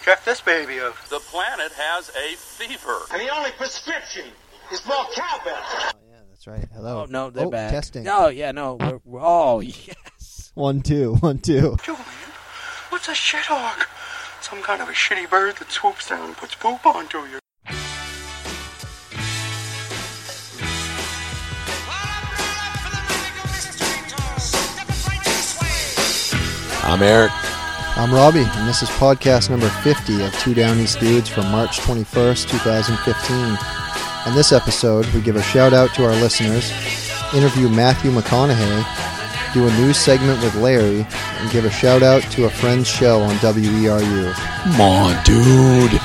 Check this baby out. The planet has a fever. And the only prescription is more cowbell. Oh, yeah, that's right. Hello. Oh, no, they're bad. Testing. No, yeah, no. Oh, yes. 1 2 1 2. Julian, what's a shit hawk? Some kind of a shitty bird that swoops down and puts poop onto you. I'm Eric. I'm Robbie, and this is podcast number 50 of Two Down East Dudes from March 21st, 2015. On this episode, we give a shout-out to our listeners, interview Matthew McConaughey, do a news segment with Larry, and give a shout-out to a friend's show on WERU. Come on, dude.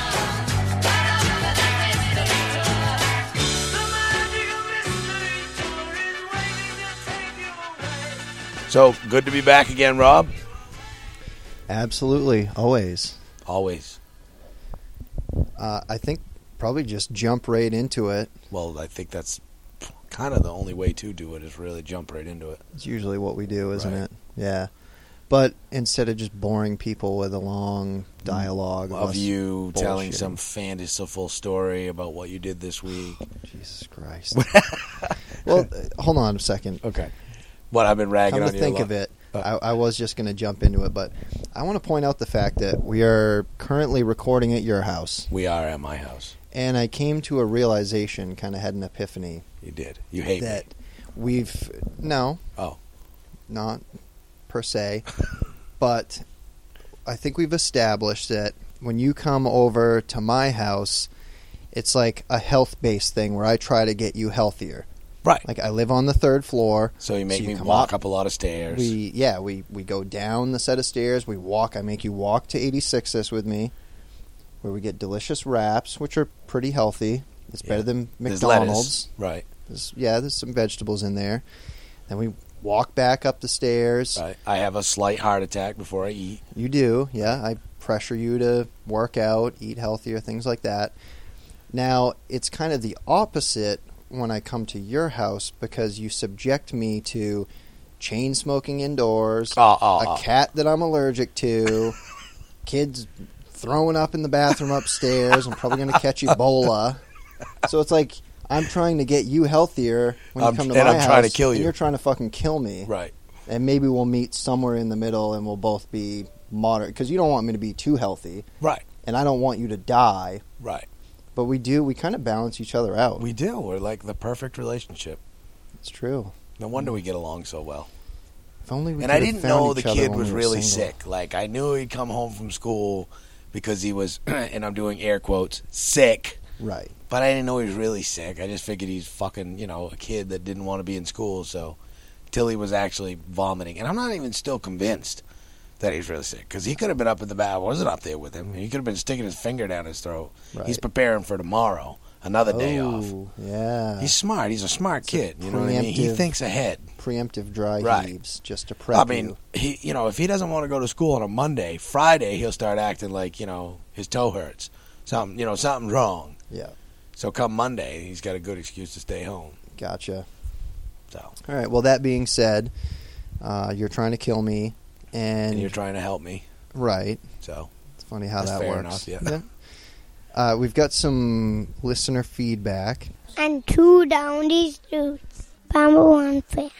So, good to be back again, Rob. Absolutely, always. Always. I think probably just jump right into it. Well, I think that's kind of the only way to do it is really jump right into it. It's usually what we do, isn't Right. it? Yeah. But instead of just boring people with a long dialogue Of us you telling bullshitting. some fanciful story about what you did this week. Jesus Christ. Well, hold on a second. Okay. What, I've been ragging Come on to you think a of lot. it, I was just going to jump into it, but I want to point out the fact that we are currently recording at your house, We are at my house. and I came to a realization, kind of had an epiphany, You did. You hate that me. no, Oh. not per se, but I think we've established that when you come over to my house, it's like a health-based thing where I try to get you healthier. Right. Like, I live on the 3rd floor. So you make me come walk up a lot of stairs. We go down the set of stairs. I make you walk to 86th with me, where we get delicious wraps, which are pretty healthy. It's better than There's McDonald's. lettuce. Right. There's some vegetables in there. Then we walk back up the stairs. Right. I have a slight heart attack before I eat. You do, yeah. I pressure you to work out, eat healthier, things like that. Now, it's kind of the opposite when I come to your house because you subject me to chain smoking indoors, a cat that I'm allergic to, kids throwing up in the bathroom upstairs. I'm probably going to catch Ebola. So it's like I'm trying to get you healthier when you come to my house. I'm trying to kill you. And you're trying to fucking kill me. Right. And maybe we'll meet somewhere in the middle and we'll both be moderate. Because you don't want me to be too healthy. Right. And I don't want you to die. Right. But we kind of balance each other out. We do. We're like the perfect relationship. It's true. No wonder we get along so well. If only we And I could have didn't found know the each other kid when was we were really single. sick. Like, I knew he'd come home from school because he was, and I'm doing air quotes, sick. Right. But I didn't know he was really sick. I just figured he's fucking, a kid that didn't want to be in school. So, till he was actually vomiting. And I'm not even still convinced that he's really sick. Because he could have been up in the bath. I wasn't up there with him. He could have been sticking his finger down his throat. Right. He's preparing for tomorrow. Another day off. Yeah. He's smart. He's a smart kid. You know what I mean? He preemptive- thinks ahead. Preemptive dry Right. heaves just to prep I mean, you. if he doesn't want to go to school on a Monday, Friday he'll start acting like, his toe hurts. Something's wrong. Yeah. So come Monday, he's got a good excuse to stay home. Gotcha. So. All right. Well, that being said, you're trying to kill me. And you're trying to help me. Right. So. It's funny how That's that fair works. enough, yeah. We've got some listener feedback. And Two Down These Dudes. Number one fan.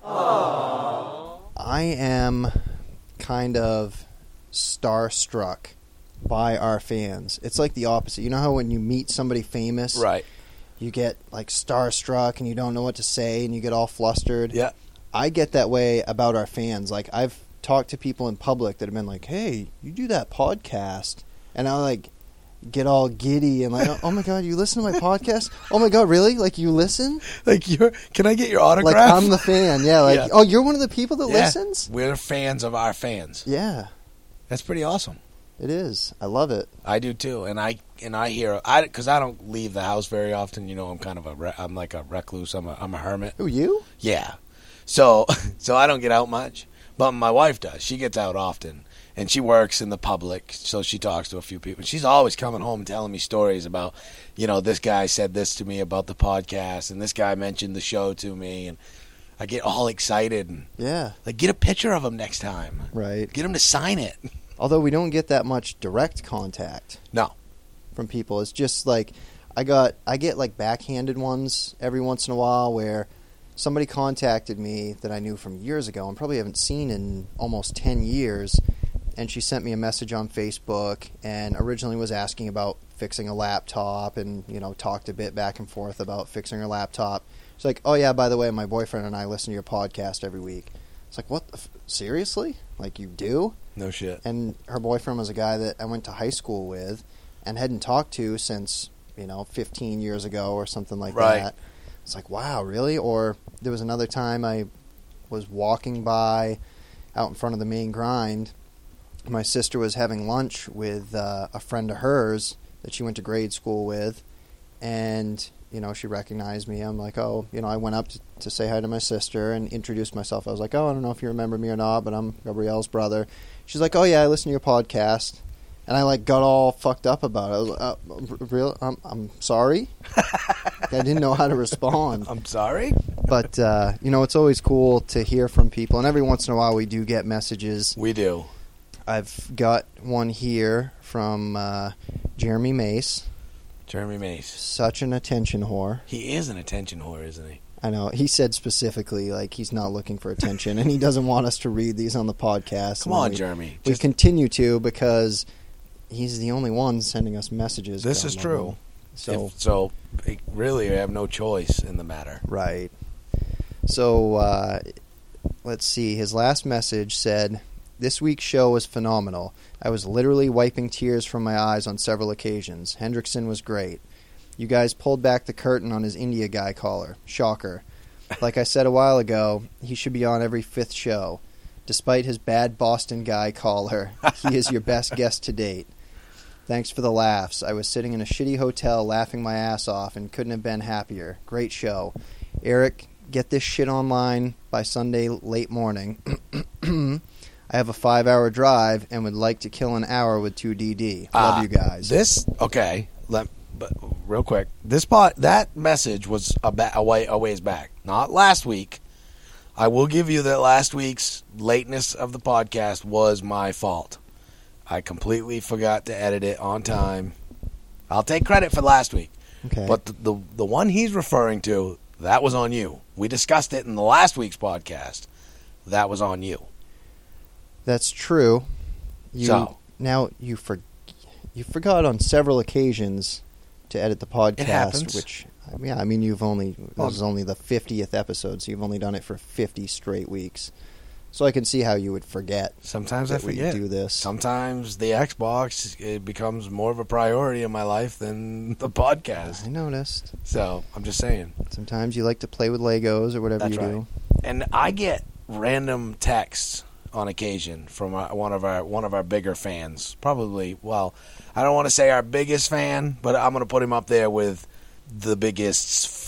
I am kind of starstruck by our fans. It's like the opposite. You know how when you meet somebody famous, Right. you get like starstruck and you don't know what to say and you get all flustered? Yeah. I get that way about our fans. Like, I've talked to people in public that have been like, hey, you do that podcast. And I like get all giddy and like, oh my God, you listen to my podcast? Oh my God, really? Like, you listen? Like, can I get your autograph? Like, I'm the fan. Yeah. Like, Yeah. oh, you're one of the people that Yeah. listens? We're fans of our fans. Yeah, That's pretty awesome. it is. I love it. I do too, and I hear because I don't leave the house very often. I'm kind of I'm like a recluse. I'm a hermit. Who, you? Yeah, so I don't get out much, but my wife does. She gets out often, and she works in the public, so she talks to a few people. She's always coming home telling me stories about, this guy said this to me about the podcast, and this guy mentioned the show to me, and I get all excited and Yeah. like get a picture of him next time. Right. Get him to sign it. Although we don't get that much direct contact No. from people. It's just like I get like backhanded ones every once in a while where somebody contacted me that I knew from years ago and probably haven't seen in almost 10 years, and she sent me a message on Facebook and originally was asking about fixing a laptop and, you know, talked a bit back and forth about fixing her laptop. She's like, oh yeah, by the way, my boyfriend and I listen to your podcast every week. It's like, what the seriously? Like, you do? No shit. And her boyfriend was a guy that I went to high school with and hadn't talked to since, 15 years ago or something like Right. that. It's like, wow, really? Or there was another time I was walking by out in front of the main grind. My sister was having lunch with a friend of hers that she went to grade school with, and she recognized me. I'm like, oh, I went up to say hi to my sister and introduced myself. I was like, oh, I don't know if you remember me or not, but I'm Gabrielle's brother. She's like, oh yeah, I listen to your podcast. And I got all fucked up about it. I was like, real? I'm sorry. I didn't know how to respond. I'm sorry? But, it's always cool to hear from people. And every once in a while we do get messages. We do. I've got one here from Jeremy Mace. Jeremy Mace. Such an attention whore. He is an attention whore, isn't he? I know. He said specifically, he's not looking for attention, and he doesn't want us to read these on the podcast. Come on, Jeremy. We continue to because he's the only one sending us messages. This is true. So really, we have no choice in the matter. Right. So, let's see. His last message said, "This week's show was phenomenal. I was literally wiping tears from my eyes on several occasions. Hendrickson was great. You guys pulled back the curtain on his India guy caller. Shocker. Like I said a while ago, he should be on every 5th show. Despite his bad Boston guy caller, he is your best guest to date. Thanks for the laughs. I was sitting in a shitty hotel laughing my ass off and couldn't have been happier. Great show. Eric, get this shit online by Sunday late morning. I have a 5-hour drive and would like to kill an hour with 2DD. Love you guys." But real quick, that message was a ways back, not last week. I will give you that last week's lateness of the podcast was my fault. I completely forgot to edit it on time. I'll take credit for last week. Okay. But the one he's referring to, that was on you. We discussed it in the last week's podcast. That was on you. That's true. Now you forgot on several occasions to edit the podcast. It happens. Which, yeah, I mean, this is only the 50th episode, so you've only done it for 50 straight weeks. So I can see how you would forget. Sometimes I forget. We do this. Sometimes the Xbox, it becomes more of a priority in my life than the podcast. I noticed. So I'm just saying. Sometimes you like to play with Legos or whatever That's you right. do. And I get random texts on occasion from one of our bigger fans. Probably, well, I don't want to say our biggest fan, but I'm going to put him up there with the biggest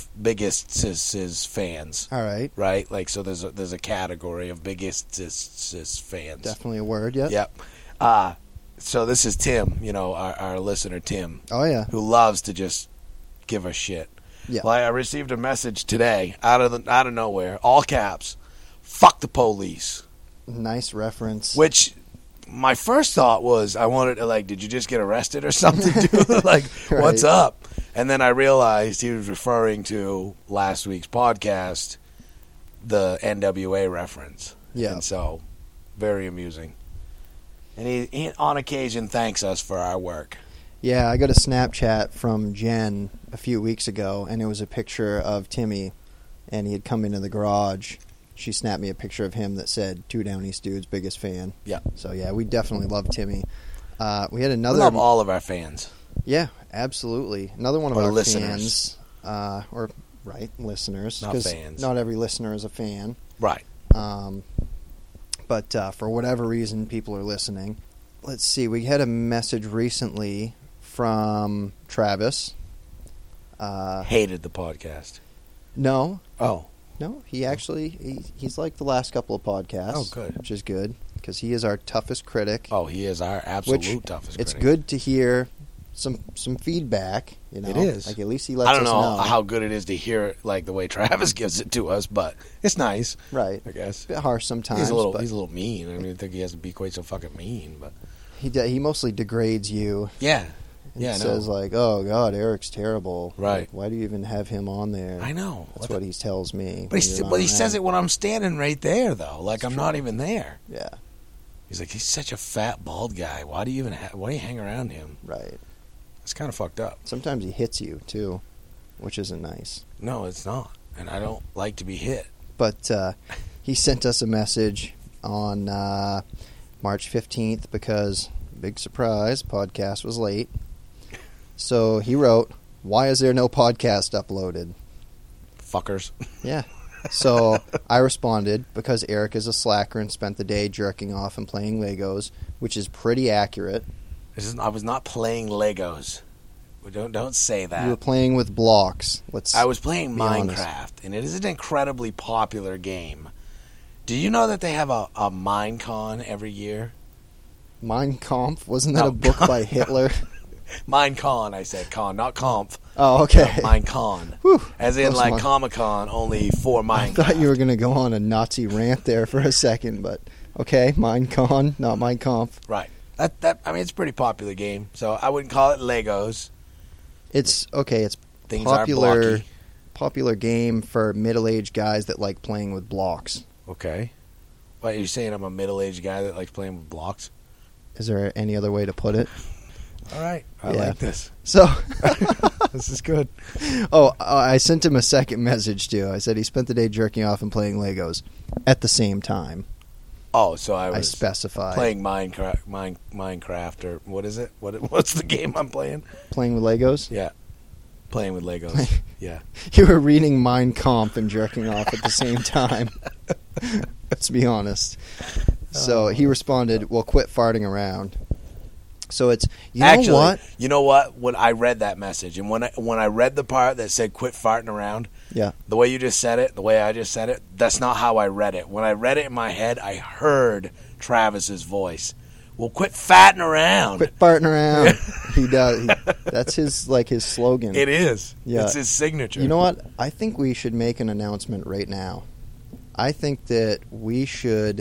fans. All right. Right? Like, so there's a category of biggest fans. Definitely a word, yep. Yep. So this is Tim, our listener Tim. Oh, yeah. Who loves to just give us shit. Yeah. Well, I received a message today out of nowhere, all caps. Fuck the police. Nice reference. Which my first thought was, I wanted to, did you just get arrested or something, dude? Right. What's up? And then I realized he was referring to last week's podcast, the NWA reference. Yeah. And so, very amusing. And he on occasion thanks us for our work. Yeah, I got a Snapchat from Jen a few weeks ago, and it was a picture of Timmy, and he had come into the garage. She snapped me a picture of him that said, "Two Down East Dudes, biggest fan." Yeah. So, yeah, we definitely love Timmy. We had another... We love all of our fans. Yeah, absolutely. Another one of Or our listeners. fans. Listeners. Not 'cause fans. Not every listener is a fan. Right. But for whatever reason, people are listening. Let's see. We had a message recently from Travis. Hated the podcast. No. Oh. No, he actually, he's like the last couple of podcasts. Oh, good. Which is good, because he is our toughest critic. Oh, he is our absolute toughest It's critic. good to hear some feedback, It is. Like, at least he lets I don't us know how good it is to hear it like the way Travis gives it to us, but it's nice. Right. I guess. A bit harsh sometimes. He's a but little mean. I mean, I think he has to be quite so fucking mean, but He mostly degrades you. Yeah. He Yeah, I know. says like, "Oh God, Eric's terrible. Right. Like, why do you even have him on there?" I know. That's what he tells me. But he says it when I'm standing right there, though. Like I'm not even there. Yeah. He's like, he's such a fat, bald guy. Why do you hang around him? Right. It's kind of fucked up. Sometimes he hits you too, which isn't nice. No, it's not. And I don't like to be hit. But he sent us a message on March 15th because, big surprise, podcast was late. So he wrote, "Why is there no podcast uploaded?" Fuckers. Yeah. So I responded, because Eric is a slacker and spent the day jerking off and playing Legos, which is pretty accurate. I was not playing Legos. Don't say that. You were playing with blocks. I was playing be honest. Minecraft, and it is an incredibly popular game. Do you know that they have a Minecon every year? Mein Kampf? Wasn't that No. a book by Hitler? Minecon, I said con, not Kampf. Oh, okay. Minecon. Whew. As in Close like enough. Comic-Con, only for Minecraft. I thought you were going to go on a Nazi rant there for a second, but okay, Mein Kampf, not Mein Kampf. Right. That I mean, it's a pretty popular game, so I wouldn't call it Legos. It's okay. It's Things are blocky. popular game for middle-aged guys that like playing with blocks. Okay. What, are you saying I'm a middle-aged guy that likes playing with blocks? Is there any other way to put it? All right. I Yeah. like this. So, This is good. I sent him a second message too. I said he spent the day jerking off and playing Legos at the same time. Oh, so I I was specified playing Minecraft, or what is it? What's the game I'm playing? playing with Legos. Yeah. Playing with Legos. Yeah. You were reading Mein Kampf and jerking off at the same time. Let's be honest. So he responded, "Well, quit farting around." So it's Actually, what? you know what? When I read that message, and when I read the part that said "quit farting around," Yeah. the way you just said it, the way I just said it, that's not how I read it. When I read it in my head, I heard Travis's voice. Well, quit fatting around. Quit farting around. He does. That's his slogan. It is. Yeah. It's his signature. You know what? I think we should make an announcement right now. I think that we should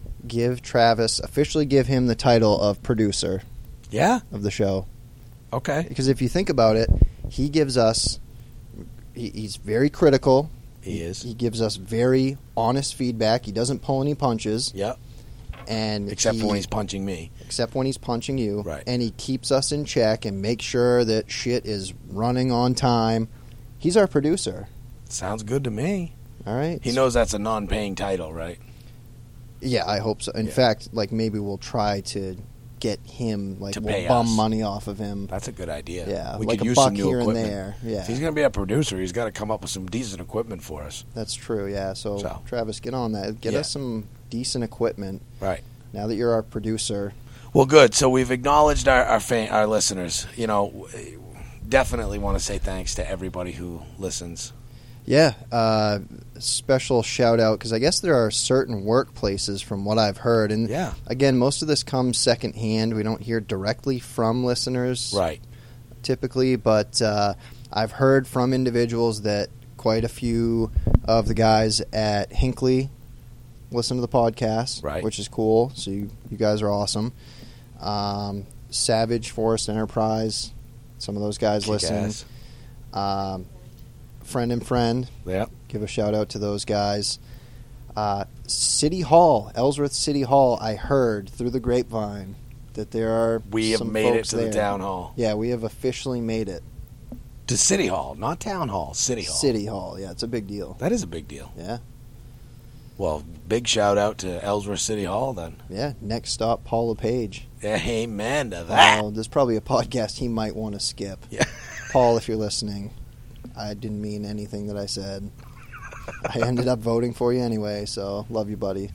officially give him the title of producer Yeah. of the show. Okay. Because if you think about it, he gives us, he's very critical. He is. He gives us very honest feedback. He doesn't pull any punches. Yep. And Except for when he's punching me. Except when he's punching you. Right. And he keeps us in check and makes sure that shit is running on time. He's our producer. Sounds good to me. All right? He knows that's a non-paying title, right? Yeah, I hope so. In Yeah. fact, maybe we'll try to get him, To we'll pay bum us. money off of him. That's a good idea. Yeah, We like could a use buck some new here and equipment. there. Yeah, If he's going to be a producer, he's got to come up with some decent equipment for us. that's true. Yeah, so So. Travis, get on that. Get Yeah. us some decent equipment. Right. Now that you're our producer. Well, good. So we've acknowledged our listeners. You know, definitely want to say thanks to everybody who listens. Yeah, special shout out because I guess there are certain workplaces, from what I've heard, and Yeah. again, most of this comes secondhand. We don't hear directly from listeners, Right. typically, but I've heard from individuals that quite a few of the guys at Hinckley listen to the podcast, Right. which is cool. So you guys are awesome. Savage Forest Enterprise, some of those guys listen. Kick-ass. Friend and Friend, Yep. give a shout out to those guys. City Hall, Ellsworth City Hall, I heard through the grapevine that there are We have some made it folks to there. the town hall. Yeah, we have officially made it. To City Hall, not Town Hall. City Hall. City Hall, yeah, it's a big deal. That is a big deal. Yeah, Well, big shout out to Ellsworth City Hall then. yeah. Next stop, Paul LePage. Amen to that. There's probably a podcast he might want to skip. Yeah. Paul, if you're listening, I didn't mean anything that I said. I ended up voting for you anyway, so love you, buddy.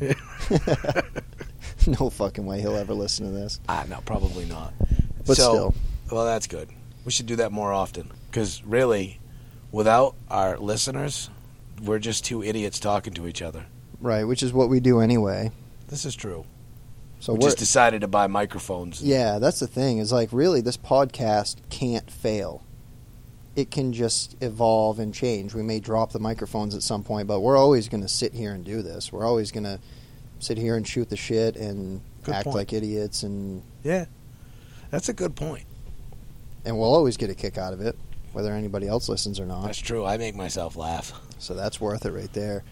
No fucking way he'll ever listen to this. No, probably not. But still. Well, that's good. We should do that more often. Because really, without our listeners, we're just two idiots talking to each other. Right, which is what we do anyway. This is true. So We we're just decided to buy microphones. yeah, that's the thing. Is really this podcast can't fail. It can just evolve and change. We may drop the microphones at some point, but we're always going to sit here and do this. We're always going to sit here and shoot the shit and Good act point. like idiots, and Yeah, that's a good point. we'll always get a kick out of it, whether anybody else listens or not. That's true. I make myself laugh. So that's worth it right there.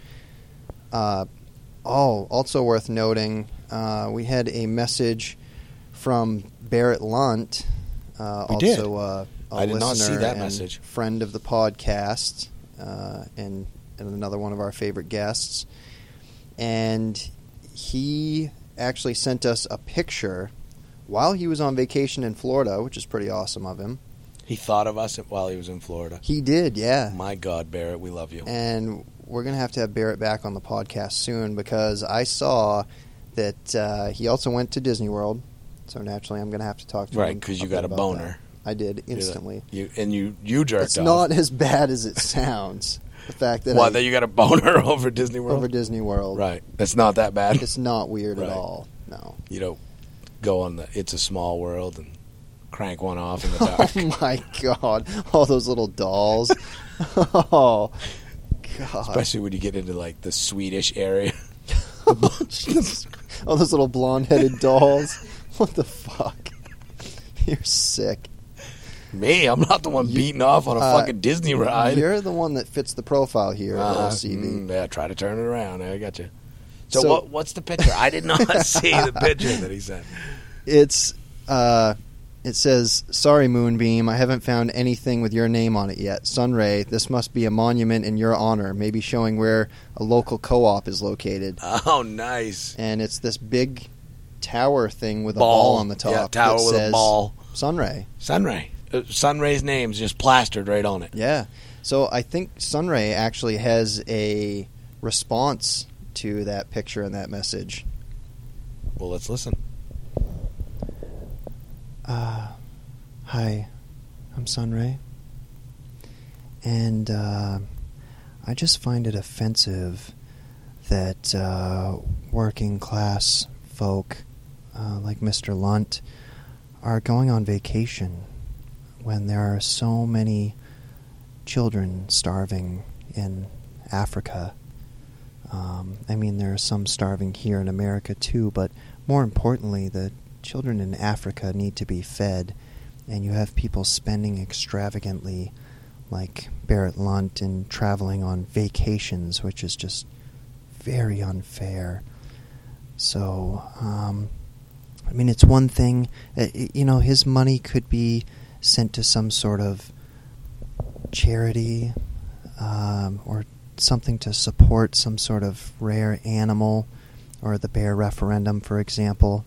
Also worth noting, we had a message from Barrett Lunt, did. also I did not see listener that and message. friend of the podcast, and another one of our favorite guests. And he actually sent us a picture while he was on vacation in Florida, which is pretty awesome of him. He thought of us while he was in Florida. He did, yeah. My God, Barrett, we love you. And we're going to have Barrett back on the podcast soon, because I saw that he also went to Disney World. So naturally, I'm going to have to talk to him. Right, because you got a about boner. that. I did, instantly. You jerked It's off. not as bad as it sounds. The fact that What, that you got a boner over Disney World? over Disney World. Right. It's not that bad. It's not weird Right. at all. No. You don't go on the It's a Small World and crank one off in the dark. Oh my God! All those little dolls. Oh God! Especially when you get into like the Swedish area. All those little blonde-headed dolls. What the fuck? You're sick. Me, I'm not the one beating off on a fucking Disney ride. You're the one that fits the profile here at LCB. Yeah, try to turn it around. I got you. So, So- what's the picture? I did not see the picture that he sent. It's it says, "Sorry, Moonbeam, I haven't found anything with your name on it yet. Sunray, this must be a monument in your honor, maybe showing where a local co-op is located." Oh, nice. And it's this big tower thing with a ball on the top. Yeah, tower that with says a ball. Sunray. Sunray. Sunray's name's just plastered right on it. Yeah. So I think Sunray actually has a response to that picture and that message. Well, let's listen. Hi, I'm Sunray. And I just find it offensive that working class folk like Mr. Lunt are going on vacation when there are so many children starving in Africa. I mean, there are some starving here in America too, but more importantly, the children in Africa need to be fed, and you have people spending extravagantly like Barrett Lunt and traveling on vacations, which is just very unfair. So, I mean, it's one thing, his money could be sent to some sort of charity or something to support some sort of rare animal, or the bear referendum, for example.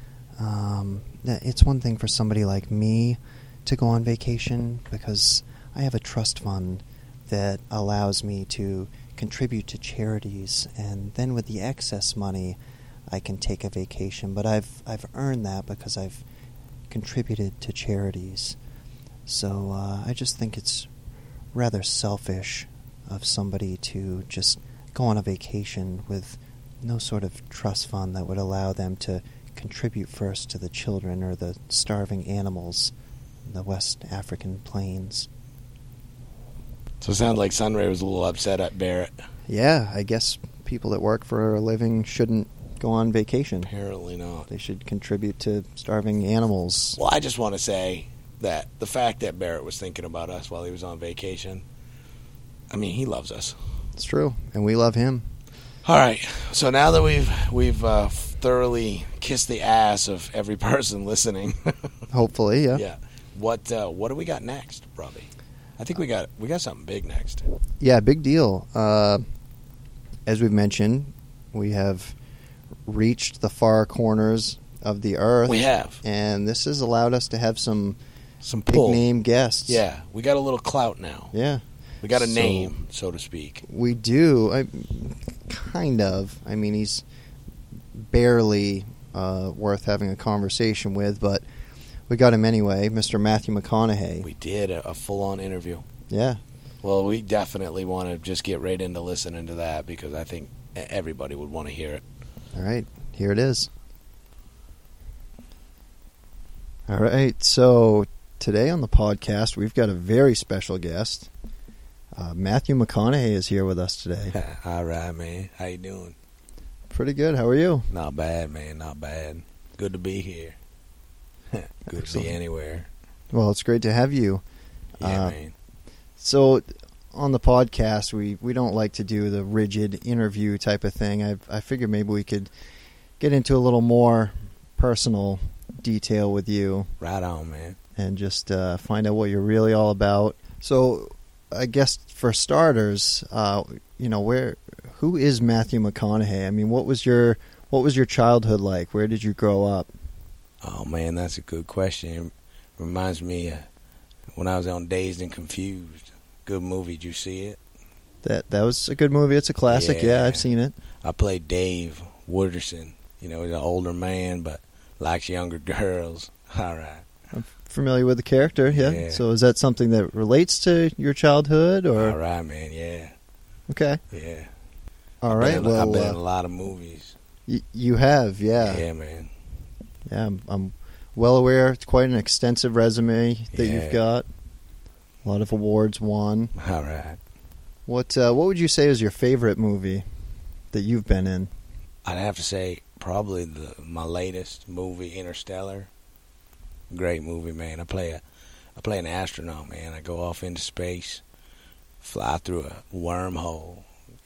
It's one thing for somebody like me to go on vacation because I have a trust fund that allows me to contribute to charities, and then with the excess money I can take a vacation. But I've earned that because I've contributed to charities. So I just think it's rather selfish of somebody to just go on a vacation with no sort of trust fund that would allow them to contribute first to the children or the starving animals in the West African plains. So it sounded like Sunray was a little upset at Barrett. Yeah, I guess people that work for a living shouldn't go on vacation. Apparently not. They should contribute to starving animals. Well, I just want to say that the fact that Barrett was thinking about us while he was on vacation, I mean, he loves us. It's true, and we love him. All right, so now that we've thoroughly kissed the ass of every person listening, Hopefully, yeah. yeah. What do we got next, Robbie? I think we got something big next. Yeah, big deal. As we've mentioned, we have reached the far corners of the earth. We have And this has allowed us to have some pull. big-name guests. Yeah, we got a little clout now. Yeah. We got a So- name, so to speak. We do. Kind of. I mean, he's barely worth having a conversation with, but we got him anyway, Mr. Matthew McConaughey. We did a full-on interview. Yeah. Well, we definitely want to just get right into listening to that because I think everybody would want to hear it. All right. Here it is. All right. So today on the podcast, we've got a very special guest. Matthew McConaughey is here with us today. All right, man. How you doing? Pretty good. How are you? Not bad, man. Not bad. Good to be here. Good Excellent. to be anywhere. Well, it's great to have you. Yeah, man. So, on the podcast, we don't like to do the rigid interview type of thing. I figured maybe we could get into a little more personal detail with you. Right on, man. And just find out what you're really all about. So, I guess for starters, who is Matthew McConaughey? I mean, what was your childhood like? Where did you grow up? Oh man, that's a good question. It reminds me when I was on Dazed and Confused. Good movie. Did you see it? That was a good movie. It's a classic. Yeah, I've seen it. I played Dave Wooderson. He's an older man, but likes younger girls. All right. I'm familiar with the character, yeah. So is that something that relates to your childhood, or? All right, man, yeah. Okay. Yeah. All right, I've been in a lot of movies. You have, yeah. Yeah, man. Yeah, I'm well aware. It's quite an extensive resume that you've got. A lot of awards won. All right. What would you say is your favorite movie that you've been in? I'd have to say probably my latest movie, Interstellar. Great movie, man. I play an astronaut, man. I go off into space, fly through a wormhole.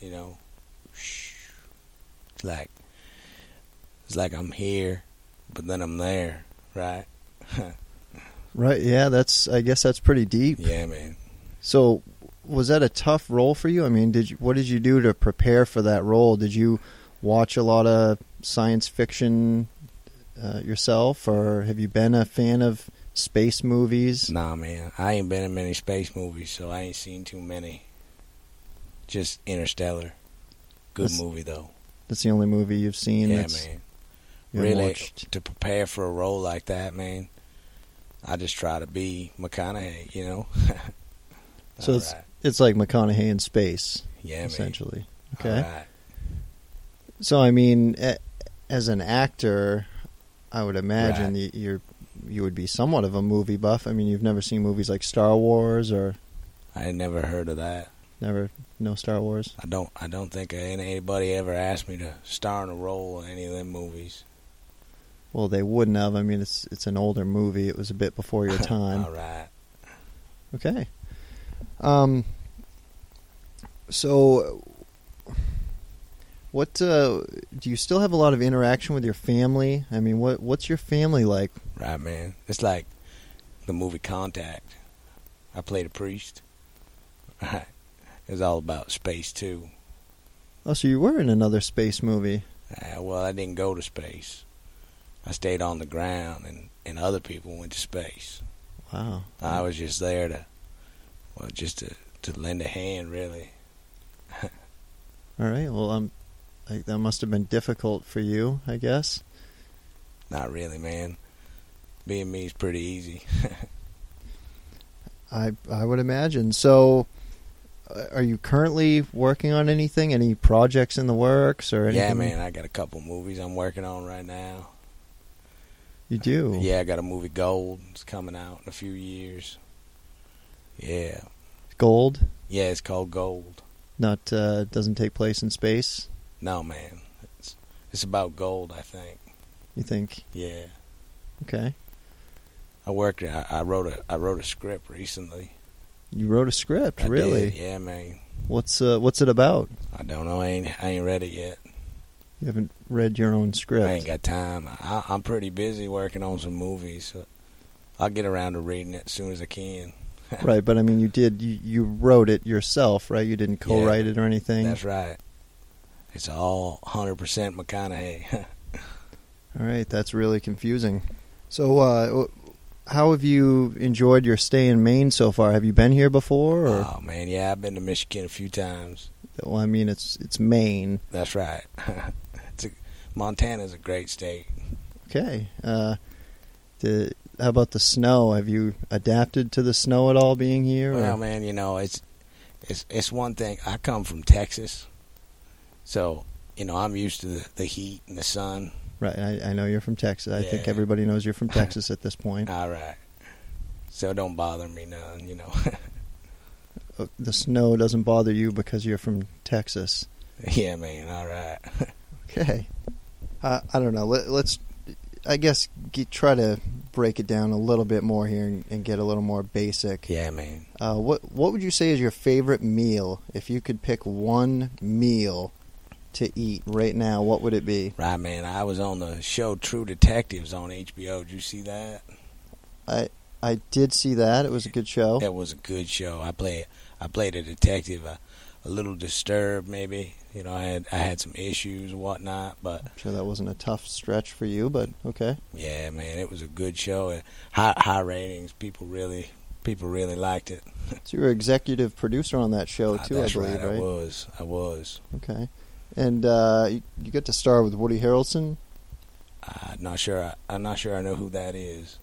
It's like I'm here, but then I'm there, right? Right. Yeah. I guess that's pretty deep. Yeah, man. So, was that a tough role for you? I mean, what did you do to prepare for that role? Did you watch a lot of science fiction yourself, or have you been a fan of space movies? Nah, man. I ain't been in many space movies, so I ain't seen too many. Just Interstellar. Good movie, though. That's the only movie you've seen? Yeah, man. Really, to prepare for a role like that, man, I just try to be McConaughey, So it's like McConaughey in space, yeah, essentially. Man. Okay. All right. So, I mean, as an actor, I would imagine you would be somewhat of a movie buff. I mean, you've never seen movies like Star Wars, or I had never heard of that. No Star Wars? I don't think anybody ever asked me to star in a role in any of them movies. Well, they wouldn't have. I mean, it's an older movie. It was a bit before your time. All right. Okay. So, what do you still have a lot of interaction with your family? I mean, what's your family like? Right, man. It's like the movie Contact. I played a priest. Right. It was all about space too. Oh, so you were in another space movie? Well, I didn't go to space. I stayed on the ground, and other people went to space. Wow. I was just there to lend a hand, really. All right. Well, that must have been difficult for you, I guess. Not really, man. Being me is pretty easy. I would imagine. So, are you currently working on anything? Any projects in the works or anything? Yeah, man. I got a couple movies I'm working on right now. You do? Yeah, I got a movie, Gold. It's coming out in a few years. Yeah. Gold? Yeah, it's called Gold. Not doesn't take place in space? No, man. It's about gold, I think. You think? Yeah. Okay. I wrote a script recently. You wrote a script, I really? did, yeah, man. What's it about? I don't know. I ain't read it yet. You haven't read your own script? I ain't got time. I'm pretty busy working on some movies. So I'll get around to reading it as soon as I can. Right, but I mean, you wrote it yourself, right? You didn't co-write it or anything? That's right. It's all 100% McConaughey. All right, that's really confusing. So, how have you enjoyed your stay in Maine so far? Have you been here before? Or? Oh, man, yeah, I've been to Michigan a few times. Well, I mean, it's Maine. That's right. Montana's a great state. Okay. How about the snow? Have you adapted to the snow at all being here? Well, man, it's one thing. I come from Texas, so I'm used to the heat and the sun. Right, I know you're from Texas. I think everybody knows you're from Texas at this point. All right. So it don't bother me none, The snow doesn't bother you because you're from Texas. Yeah, man. All right. Okay. I don't know. Let's I guess try to break it down a little bit more here and get a little more basic. Yeah, man. What would you say is your favorite meal? If you could pick one meal to eat right now, what would it be? Right, man. I was on the show True Detectives on HBO. Did you see that? I did see that. It was a good show. That was a good show. I played a detective, a little disturbed maybe. You know, I had some issues and whatnot, but I'm sure that wasn't a tough stretch for you, but okay. Yeah, man, it was a good show. High ratings. People really liked it. So you were executive producer on that show too, That's I believe, right? I was. Okay. And you get to star with Woody Harrelson. I'm not sure I know who that is.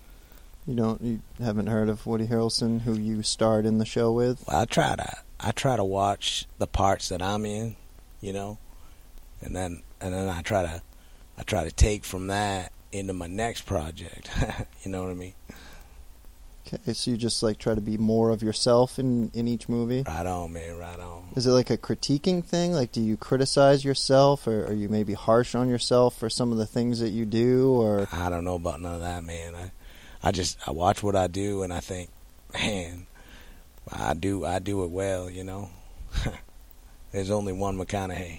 You haven't heard of Woody Harrelson, who you starred in the show with? Well, I try to watch the parts that I'm in, you know, and then I try to take from that into my next project. You know what I mean? Okay, so you just like try to be more of yourself in each movie? Right on, man, right on. Is it like a critiquing thing? Like, do you criticize yourself, or are you maybe harsh on yourself for some of the things that you do? Or I don't know about none of that, man. I watch what I do and I think, man, I do it well, you know. There's only one McConaughey.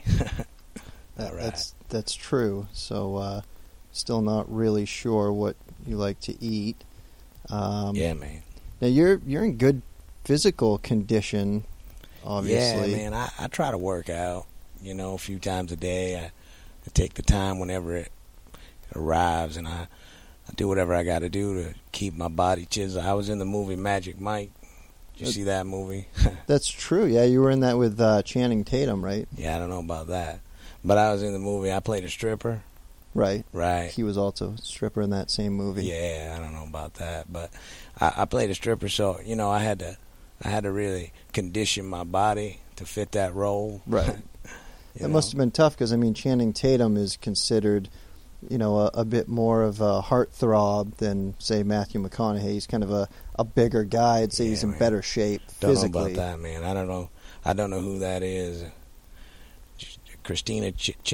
That's true. So still not really sure what you like to eat. Yeah, man. Now you're in good physical condition, obviously. Yeah, man. I try to work out, you know, a few times a day. I take the time whenever it arrives, and I do whatever I got to do to keep my body chiseled. I was in the movie Magic Mike. Did you see that movie? That's true. Yeah, you were in that with Channing Tatum, right? Yeah, I don't know about that, but I was in the movie. I played a stripper. Right. Right. He was also a stripper in that same movie. Yeah, I don't know about that, but I played a stripper, so you know I had to really condition my body to fit that role. Right. That must have been tough because I mean Channing Tatum is considered, you know, a bit more of a heartthrob than say Matthew McConaughey. He's kind of a bigger guy. I'd say he's in better shape physically. Don't know about that, man. I don't know who that is. Christina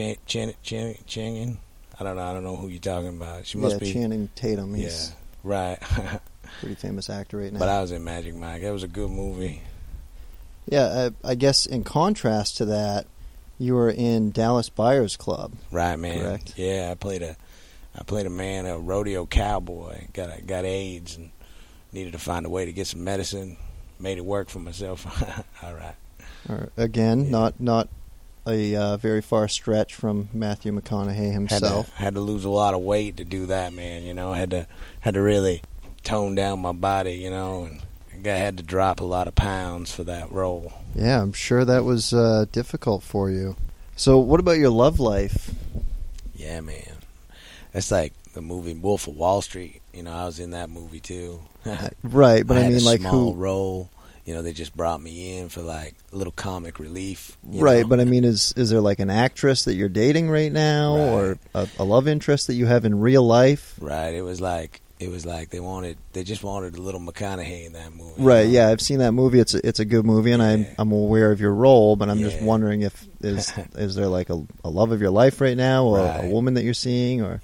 Channing. I don't know who you're talking about. She must be Channing Tatum. He's right. Pretty famous actor right now. But I was in Magic Mike. It was a good movie. Yeah, I guess in contrast to that, you were in Dallas Buyers Club. Right, man. Correct. Yeah, I played a man, a rodeo cowboy. Got AIDS and needed to find a way to get some medicine. Made it work for myself. All right. Again, not a very far stretch from Matthew McConaughey himself. Had to lose a lot of weight to do that, man. You know, had to really tone down my body, you know, and I had to drop a lot of pounds for that role. Yeah, I'm sure that was difficult for you. So what about your love life? Yeah, man. It's like the movie Wolf of Wall Street. You know, I was in that movie too. Right, but I mean, like, small role. You know, they just brought me in for like a little comic relief. Right, but I mean, is there like an actress that you're dating right now, or a love interest that you have in real life? Right. It was like they just wanted a little McConaughey in that movie. Right. Yeah, I've seen that movie. It's a good movie, and I'm aware of your role, but I'm just wondering if is there like a love of your life right now, or a woman that you're seeing, or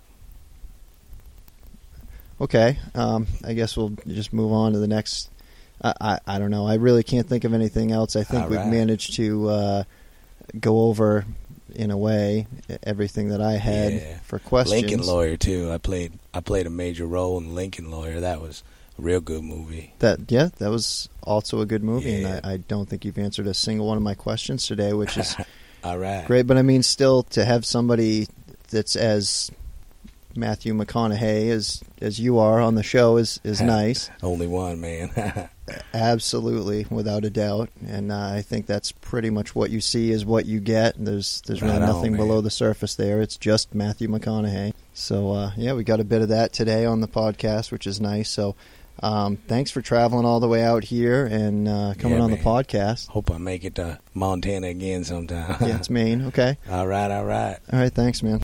Okay, I guess we'll just move on to the next. I don't know. I really can't think of anything else. I think we've managed to go over, in a way, everything that I had for questions. Lincoln Lawyer too. I played a major role in Lincoln Lawyer. That was a real good movie. That was also a good movie, and I don't think you've answered a single one of my questions today, which is all right. Great. But I mean, still to have somebody that's as Matthew McConaughey as you are on the show is nice. Only one, man. Absolutely, without a doubt. And I think that's pretty much what you see is what you get. There's really nothing below the surface there. It's just Matthew McConaughey. So, we got a bit of that today on the podcast, which is nice. So, thanks for traveling all the way out here and coming on the podcast. Hope I make it to Montana again sometime. Yeah, it's Maine. Okay. All right. All right, thanks, man.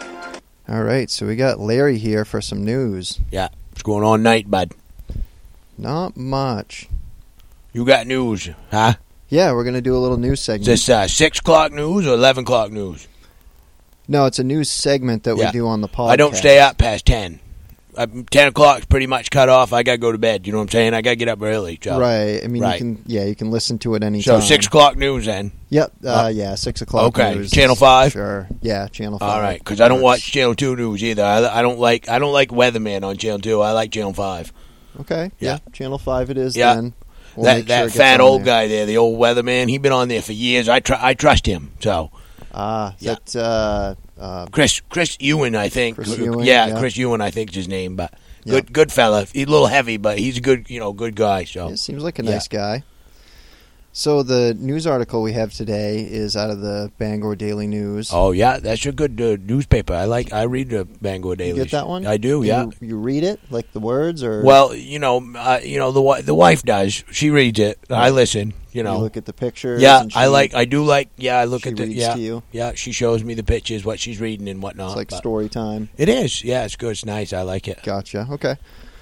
All right, so we got Larry here for some news. Yeah, what's going on tonight, bud? Not much. You got news, huh? Yeah, we're going to do a little news segment. Is this 6 o'clock news or 11 o'clock news? No, it's a news segment that we do on the podcast. I don't stay up past 10. 10 o'clock's pretty much cut off. I got to go to bed. You know what I'm saying? I got to get up early. So. Right. I mean, Right. you can listen to it any So time. 6 o'clock news then? Yep. 6 o'clock Okay. news. Channel 5? Sure. Yeah, Channel 5. All right, because I don't watch Channel 2 news either. I don't like Weatherman on Channel 2. I like Channel 5. Okay. Yeah. Channel 5 it is Yeah. then. We'll make sure that it gets fat on old there. guy there, the old Weatherman, he been on there for years. I trust him. So Is that Chris Ewan, I think. Chris Ewing, yeah, yeah. Chris Ewan, I think is his name. But Yeah. good fella. He's a little heavy, but he's a good guy. So It seems like a nice guy. So the news article we have today is out of the Bangor Daily News. Oh yeah, that's a good newspaper. I read the Bangor Daily. You get that one? I do. Yeah. You read it, like the words, or Well, the wife does. She reads it. I listen. you look at the pictures. Yeah, and I look she at the reads to you? Yeah, she shows me the pictures, what she's reading and whatnot. It's like but story time. It is. Yeah, it's good. It's nice. I like it. Gotcha. Okay.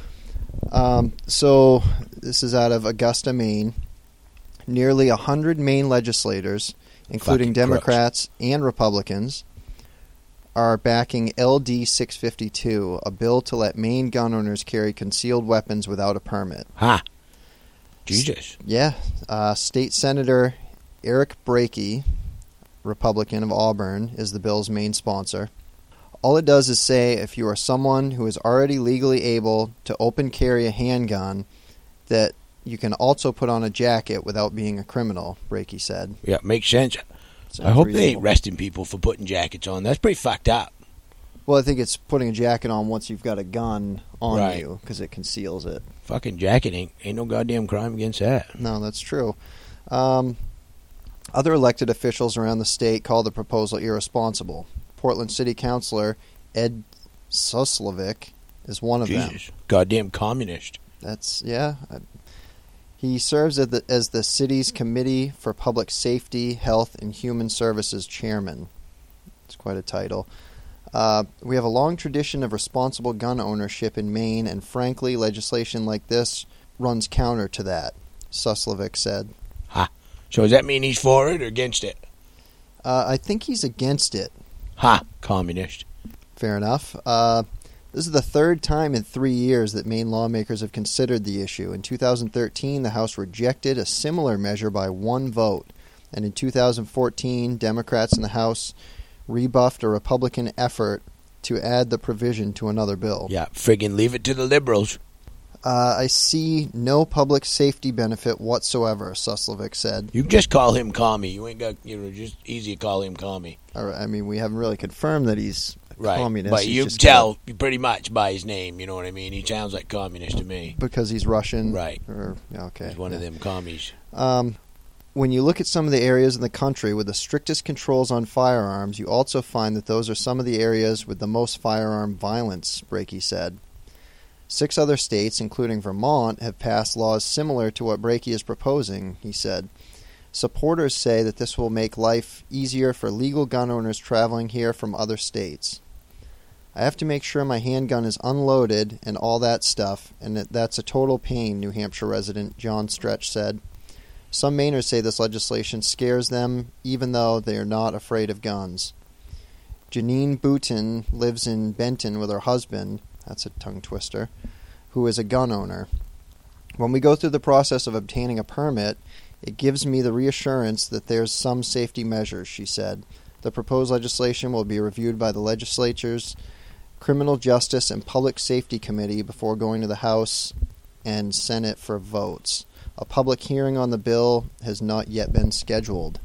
So this is out of Augusta, Maine. Nearly 100 Maine legislators, including Fucking Democrats and Republicans, are backing LD 652, a bill to let Maine gun owners carry concealed weapons without a permit. Ha. Jesus. Yeah. State Senator Eric Brakey, Republican of Auburn, is the bill's main sponsor. All it does is say if you are someone who is already legally able to open carry a handgun, that you can also put on a jacket without being a criminal, Brakey said. Yeah, makes sense. Sounds I hope they ain't reasonable. arresting people for putting jackets on. That's pretty fucked up. Well, I think it's putting a jacket on once you've got a gun on Right. you, because it conceals it. Fucking jacket ain't no goddamn crime against that. No, that's true. Other elected officials around the state call the proposal irresponsible. Portland City Councilor Ed Suslovic is one of them. Jesus. Goddamn communist. He serves as the city's Committee for Public Safety, Health, and Human Services chairman. It's quite a title. We have a long tradition of responsible gun ownership in Maine, and frankly, legislation like this runs counter to that, Suslovic said. Ha. So does that mean he's for it or against it? I think he's against it. Ha. Communist. Fair enough. This is the third time in 3 years that Maine lawmakers have considered the issue. In 2013, the House rejected a similar measure by one vote. And in 2014, Democrats in the House rebuffed a Republican effort to add the provision to another bill. Yeah, friggin' leave it to the liberals. I see no public safety benefit whatsoever, Suslovic said. You can just call him commie. You ain't got, just easy to call him commie. I mean, we haven't really confirmed that he's Right. communist. But He's you just tell pretty much by his name, you know what I mean? He sounds like communist to me. because he's Russian. Right. Okay. He's one of them commies. When you look at some of the areas in the country with the strictest controls on firearms, you also find that those are some of the areas with the most firearm violence, Brakey said. 6 other states, including Vermont, have passed laws similar to what Brakey is proposing, he said. Supporters say that this will make life easier for legal gun owners traveling here from other states. I have to make sure my handgun is unloaded and all that stuff, and that's a total pain, New Hampshire resident John Stretch said. Some Mainers say this legislation scares them, even though they are not afraid of guns. Janine Boutin lives in Benton with her husband, that's a tongue twister, who is a gun owner. When we go through the process of obtaining a permit, it gives me the reassurance that there's some safety measures, she said. The proposed legislation will be reviewed by the legislature's Criminal Justice and Public Safety Committee before going to the House and Senate for votes. A public hearing on the bill has not yet been scheduled.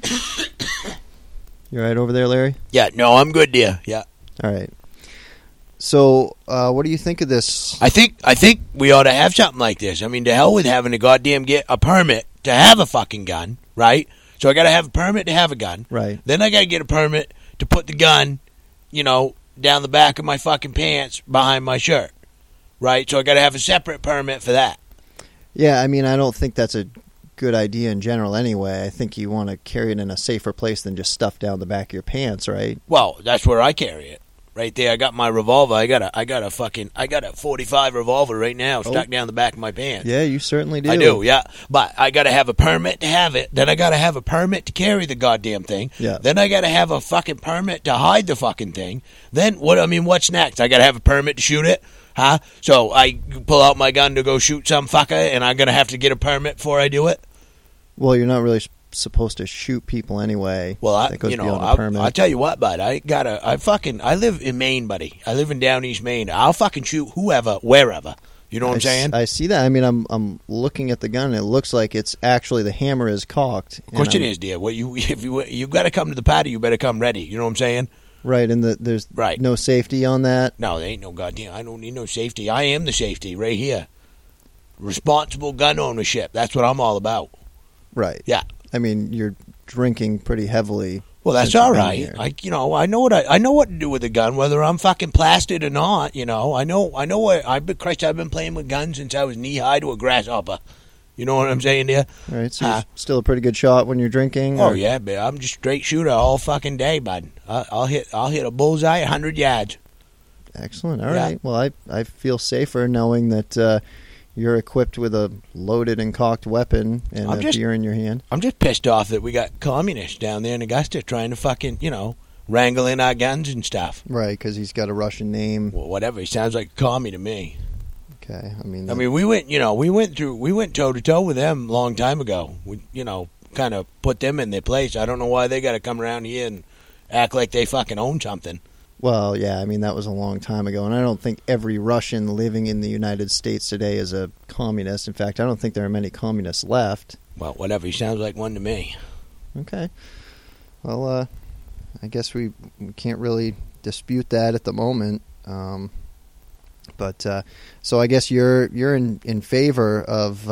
You all right over there, Larry? Yeah, no, I'm good, dear. Yeah. All right. So, what do you think of this? I think we ought to have something like this. I mean, to hell with having to goddamn get a permit to have a fucking gun, right? So I got to have a permit to have a gun. Right. Then I got to get a permit to put the gun, down the back of my fucking pants behind my shirt, right? So I got to have a separate permit for that. Yeah, I mean, I don't think that's a good idea in general anyway. I think you want to carry it in a safer place than just stuffed down the back of your pants, right? Well, that's where I carry it. right there. I got my revolver. I got a 45 revolver right now stuck down the back of my pants. Yeah, you certainly do. I do, yeah. But I got to have a permit to have it. Then I got to have a permit to carry the goddamn thing. Yeah. Then I got to have a fucking permit to hide the fucking thing. Then what's next? I got to have a permit to shoot it, huh? So I pull out my gun to go shoot some fucker, and I'm gonna have to get a permit before I do it. Well, you're not really supposed to shoot people anyway. Well, that goes beyond a permit. I'll tell you what, bud. I live in Maine, buddy. I live in Down East Maine. I'll fucking shoot whoever, wherever. You know what I'm saying? I see that. I mean, I'm looking at the gun, and it looks like it's actually the hammer is cocked. Of course it is, dear. Well, if you got to come to the party, you better come ready. You know what I'm saying? Right, and there's no safety on that. No, there ain't no goddamn. I don't need no safety. I am the safety right here. Responsible gun ownership. That's what I'm all about. Right. Yeah. I mean, you're drinking pretty heavily. Well, that's all right. I know what to do with a gun, whether I'm fucking plastered or not. You know, I know what I've been playing with guns since I was knee high to a grasshopper. You know what I'm saying there? All right, so you're still a pretty good shot when you're drinking. Oh yeah, but I'm just straight shooter all fucking day, bud. I'll hit a bullseye 100 yards. Excellent. All right. Well, I feel safer knowing that you're equipped with a loaded and cocked weapon and a beer in your hand. I'm just pissed off that we got communists down there in Augusta trying to fucking, wrangle in our guns and stuff. Right, because he's got a Russian name. Well, whatever. He sounds like a commie to me. Okay. I mean, we went toe to toe with them a long time ago. We, kind of put them in their place. I don't know why they got to come around here and act like they fucking own something. Well, yeah, I mean, that was a long time ago, and I don't think every Russian living in the United States today is a communist. In fact, I don't think there are many communists left. Well, whatever. He sounds like one to me. Okay. Well, I guess we can't really dispute that at the moment. But so I guess you're in favor of,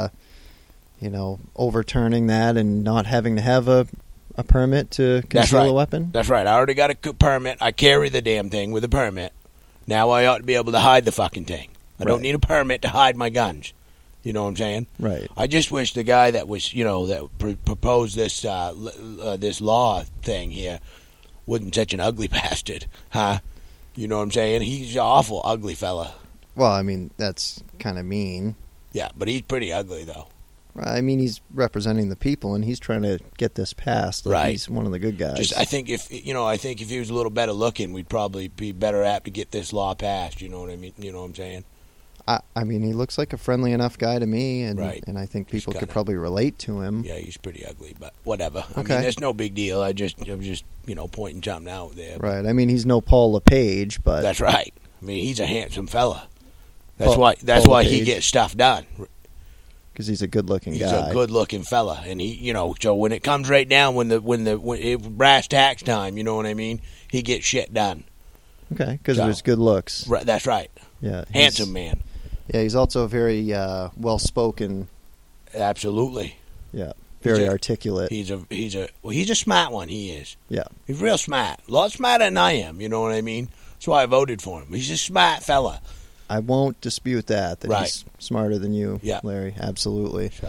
overturning that and not having to have a permit to conceal a weapon? That's right. I already got a permit. I carry the damn thing with a permit. Now I ought to be able to hide the fucking thing. I don't need a permit to hide my guns. You know what I'm saying? Right. I just wish the guy that was, that proposed this this law thing here wasn't such an ugly bastard, huh? You know what I'm saying? He's an awful ugly fella. Well, I mean, that's kind of mean. Yeah, but he's pretty ugly, though. I mean, he's representing the people, and he's trying to get this passed. Right. He's one of the good guys. I think if he was a little better looking, we'd probably be better apt to get this law passed. You know what I mean? You know what I'm saying? I mean, he looks like a friendly enough guy to me, and I think people could probably relate to him. Yeah, he's pretty ugly, but whatever. Okay. I mean, that's no big deal. I'm just pointing something out there. Right. I mean, he's no Paul LePage, but that's right. I mean, he's a handsome fella. That's why he gets stuff done. Because he's a good-looking guy. He's a good-looking fella, and he, so when it comes right down, when it brass tacks time, you know what I mean, he gets shit done. Okay, because of his good looks. Right, that's right. Yeah, handsome man. Yeah, he's also very well-spoken. Absolutely. Yeah, very articulate. He's a smart one. He is. Yeah, he's real smart. A lot smarter than I am. You know what I mean? That's why I voted for him. He's a smart fella. I won't dispute that right. He's smarter than you, Larry. Absolutely. So,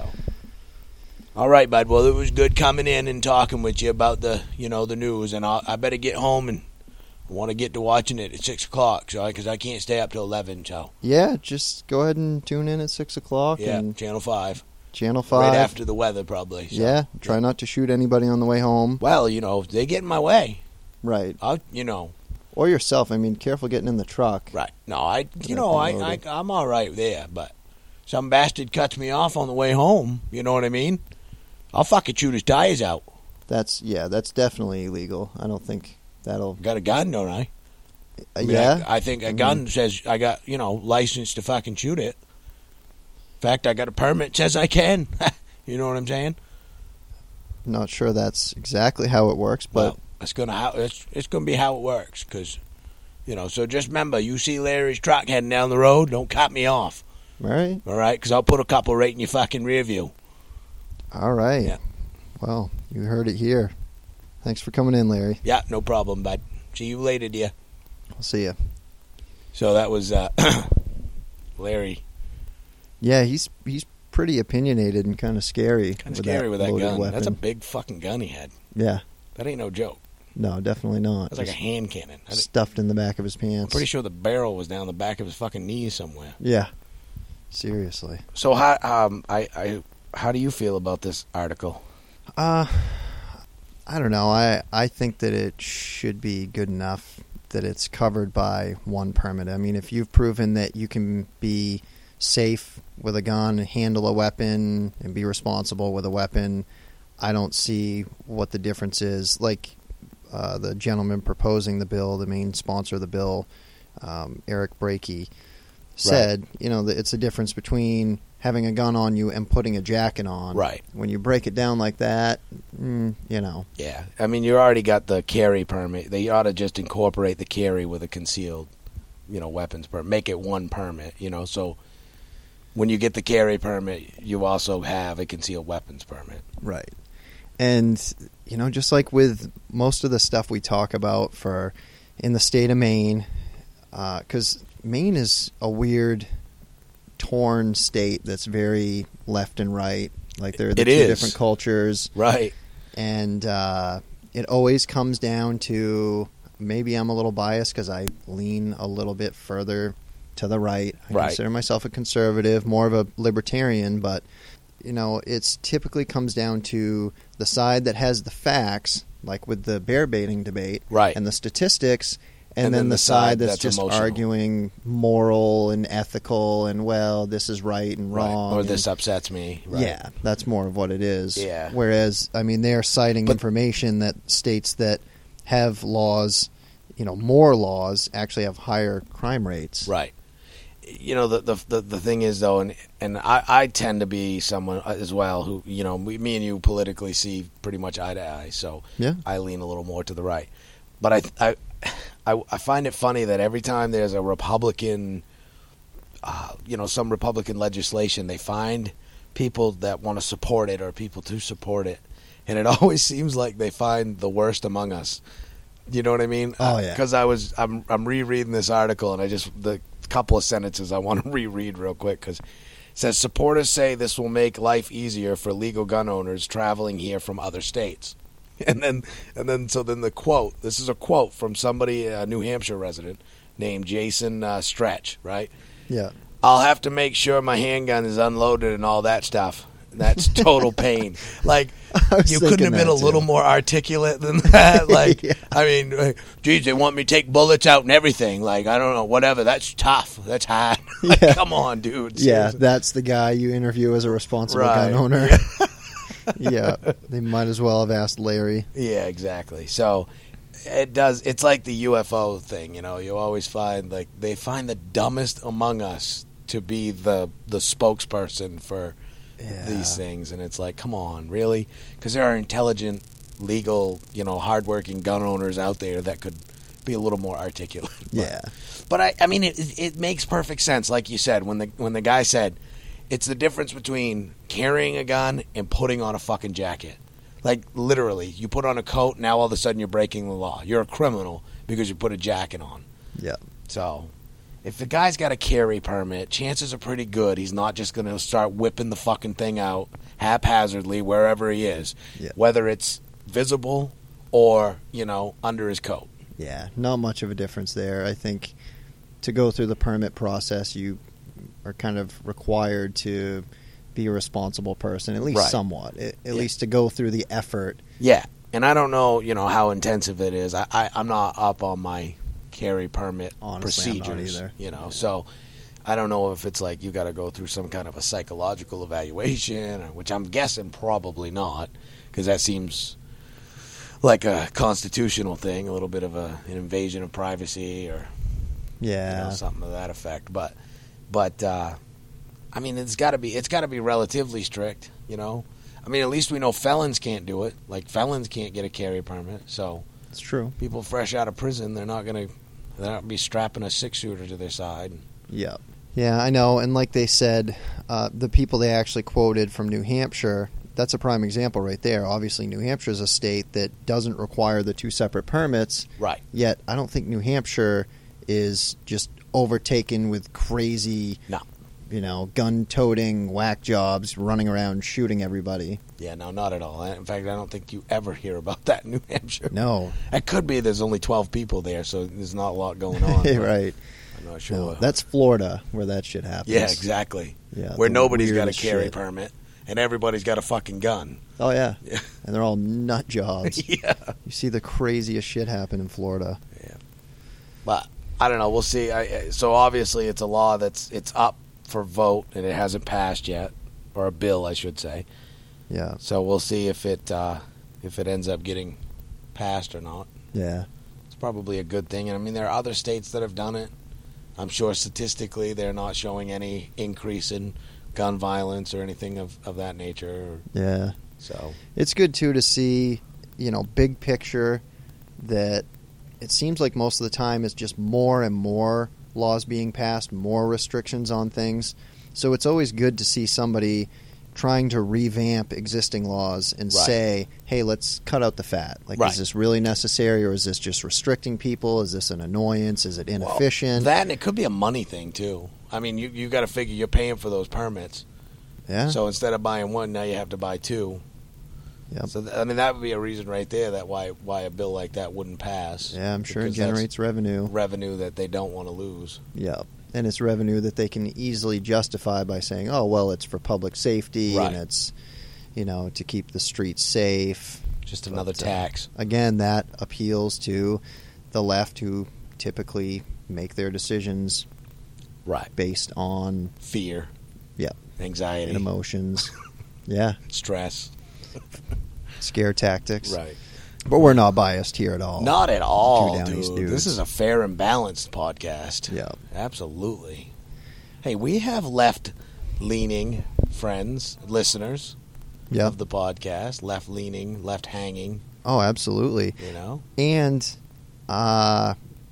all right, bud. Well, it was good coming in and talking with you about the news, and I better get home and I want to get to watching it at 6 o'clock, because I can't stay up till 11. So yeah, just go ahead and tune in at 6 o'clock. Yeah, and Channel 5. Channel 5. Right after the weather, probably. So, yeah, try not to shoot anybody on the way home. Well, they get in my way. Right. Or yourself. I mean, careful getting in the truck. Right. No, I'm all right there, but some bastard cuts me off on the way home. You know what I mean? I'll fucking shoot his tires out. That's definitely illegal. I don't think that'll... Got a gun, don't I? Yeah. I think a gun says I got, license to fucking shoot it. In fact, I got a permit says I can. You know what I'm saying? Not sure that's exactly how it works, but... Well, it's gonna be how it works, because, so just remember, you see Larry's truck heading down the road, don't cut me off. All right. All right, because I'll put a couple right in your fucking rear view. All right. Yeah. Well, you heard it here. Thanks for coming in, Larry. Yeah, no problem, bud. See you later, dear. I'll see you. So that was Larry. Yeah, he's pretty opinionated and kind of scary. Kind of scary with that gun. Weapon. That's a big fucking gun he had. Yeah. That ain't no joke. No, definitely not. It's like a Just hand cannon. stuffed in the back of his pants. I'm pretty sure the barrel was down the back of his fucking knees somewhere. Yeah. Seriously. So how do you feel about this article? I don't know. I think that it should be good enough that it's covered by one permit. I mean, if you've proven that you can be safe with a gun, handle a weapon, and be responsible with a weapon, I don't see what the difference is. Like the gentleman proposing the bill, the main sponsor of the bill, Eric Brakey, said, that it's a difference between having a gun on you and putting a jacket on. Right. When you break it down like that, Yeah. I mean, you already got the carry permit. They ought to just incorporate the carry with a concealed, weapons permit. Make it one permit, so when you get the carry permit, you also have a concealed weapons permit. Right. And, just like with most of the stuff we talk about in the state of Maine, because Maine is a weird, torn state that's very left and right. Like they're the two different cultures. Right. And it always comes down to, maybe I'm a little biased because I lean a little bit further to the right. I consider myself a conservative, more of a libertarian, but it's typically comes down to the side that has the facts, like with the bear baiting debate, right, and the statistics, and then the side that's just emotional, arguing moral and ethical, and this is right and wrong, or this upsets me. Right. Yeah, that's more of what it is. Yeah. Whereas, I mean, they're citing information that states that have laws, more laws actually have higher crime rates. Right. The thing is, though, and I tend to be someone as well who, me and you politically see pretty much eye to eye, so yeah. I lean a little more to the right. But I find it funny that every time there's a Republican, some Republican legislation, they find people that want to support it or people to support it, and it always seems like they find the worst among us. You know what I mean? Oh yeah. Because I'm rereading this article, and the couple of sentences I want to reread real quick because it says supporters say this will make life easier for legal gun owners traveling here from other states. And then the quote. This is a quote from somebody, a New Hampshire resident named Jason Stretch, right? Yeah. I'll have to make sure my handgun is unloaded and all that stuff. That's total pain. Like, you couldn't have been a little more articulate than that. Like, yeah. I mean, geez, they want me to take bullets out and everything. Like, I don't know, whatever. That's tough. That's hard. Like, yeah. Come on, dude. Seriously. Yeah, that's the guy you interview as a responsible gun owner. Yeah, they might as well have asked Larry. Yeah, exactly. So it does. It's like the UFO thing. You always find they find the dumbest among us to be the spokesperson for these things, and it's like, come on, really? Because there are intelligent, legal, hardworking gun owners out there that could be a little more articulate. But I mean, it makes perfect sense, like you said, when the guy said, it's the difference between carrying a gun and putting on a fucking jacket. Like, literally, you put on a coat, now all of a sudden you're breaking the law. You're a criminal because you put a jacket on. Yeah. So, if the guy's got a carry permit, chances are pretty good he's not just going to start whipping the fucking thing out haphazardly wherever he is, whether it's visible or, under his coat. Yeah, not much of a difference there. I think to go through the permit process, you are kind of required to be a responsible person, at least somewhat, at least to go through the effort. Yeah, and I don't know, how intensive it is. I'm not up on my carry permit procedures, so I don't know if it's like you got to go through some kind of a psychological evaluation, which I'm guessing probably not, because that seems like a constitutional thing, a little bit of an invasion of privacy or something to that effect. But I mean, it's got to be relatively strict, I mean, at least we know felons can't do it. Like, felons can't get a carry permit, so it's true. People fresh out of prison, they're not going to be strapping a 6-shooter to their side. Yeah. Yeah, I know. And like they said, the people they actually quoted from New Hampshire, that's a prime example right there. Obviously, New Hampshire is a state that doesn't require the 2 separate permits. Right. Yet, I don't think New Hampshire is just overtaken with crazy gun-toting whack jobs running around shooting everybody. Yeah, no, not at all. In fact, I don't think you ever hear about that in New Hampshire. No. It could be there's only 12 people there, so there's not a lot going on. Right. I'm not sure. No, that's Florida where that shit happens. Yeah, exactly. Yeah, where the nobody's got a weirdest carry shit. permit, and everybody's got a fucking gun. Oh, yeah. Yeah. And they're all nut jobs. Yeah. You see the craziest shit happen in Florida. Yeah. But, I don't know. We'll see. So, obviously, it's a law it's up for vote, and it hasn't passed yet. Or a bill, I should say. Yeah. So, we'll see if it ends up getting passed or not. Yeah. It's probably a good thing. And, I mean, there are other states that have done it. I'm sure statistically they're not showing any increase in gun violence or anything of that nature. Yeah. So it's good, too, to see, big picture that it seems like most of the time it's just more and more laws being passed, more restrictions on things. So it's always good to see somebody trying to revamp existing laws and say, hey, let's cut out the fat. Like, is this really necessary, or is this just restricting people? Is this an annoyance? Is it inefficient? Well, that, and it could be a money thing, too. I mean, you got to figure you're paying for those permits. Yeah. So instead of buying one, now you have to buy two. Yep. So, I mean, that would be a reason right there that why a bill like that wouldn't pass. Yeah, I'm sure it generates revenue. Revenue that they don't want to lose. Yeah. And it's revenue that they can easily justify by saying, oh, well, it's for public safety and it's, to keep the streets safe. Just another tax. Again, that appeals to the left, who typically make their decisions based on fear. Yeah. Anxiety. And emotions. Yeah. Stress. Scare tactics. Right. But we're not biased here at all. Not at all, Two Downies dude. dudes. This is a fair and balanced podcast. Yeah. Absolutely. Hey, we have left-leaning friends, listeners of the podcast. Left-leaning, left-hanging. Oh, absolutely. And I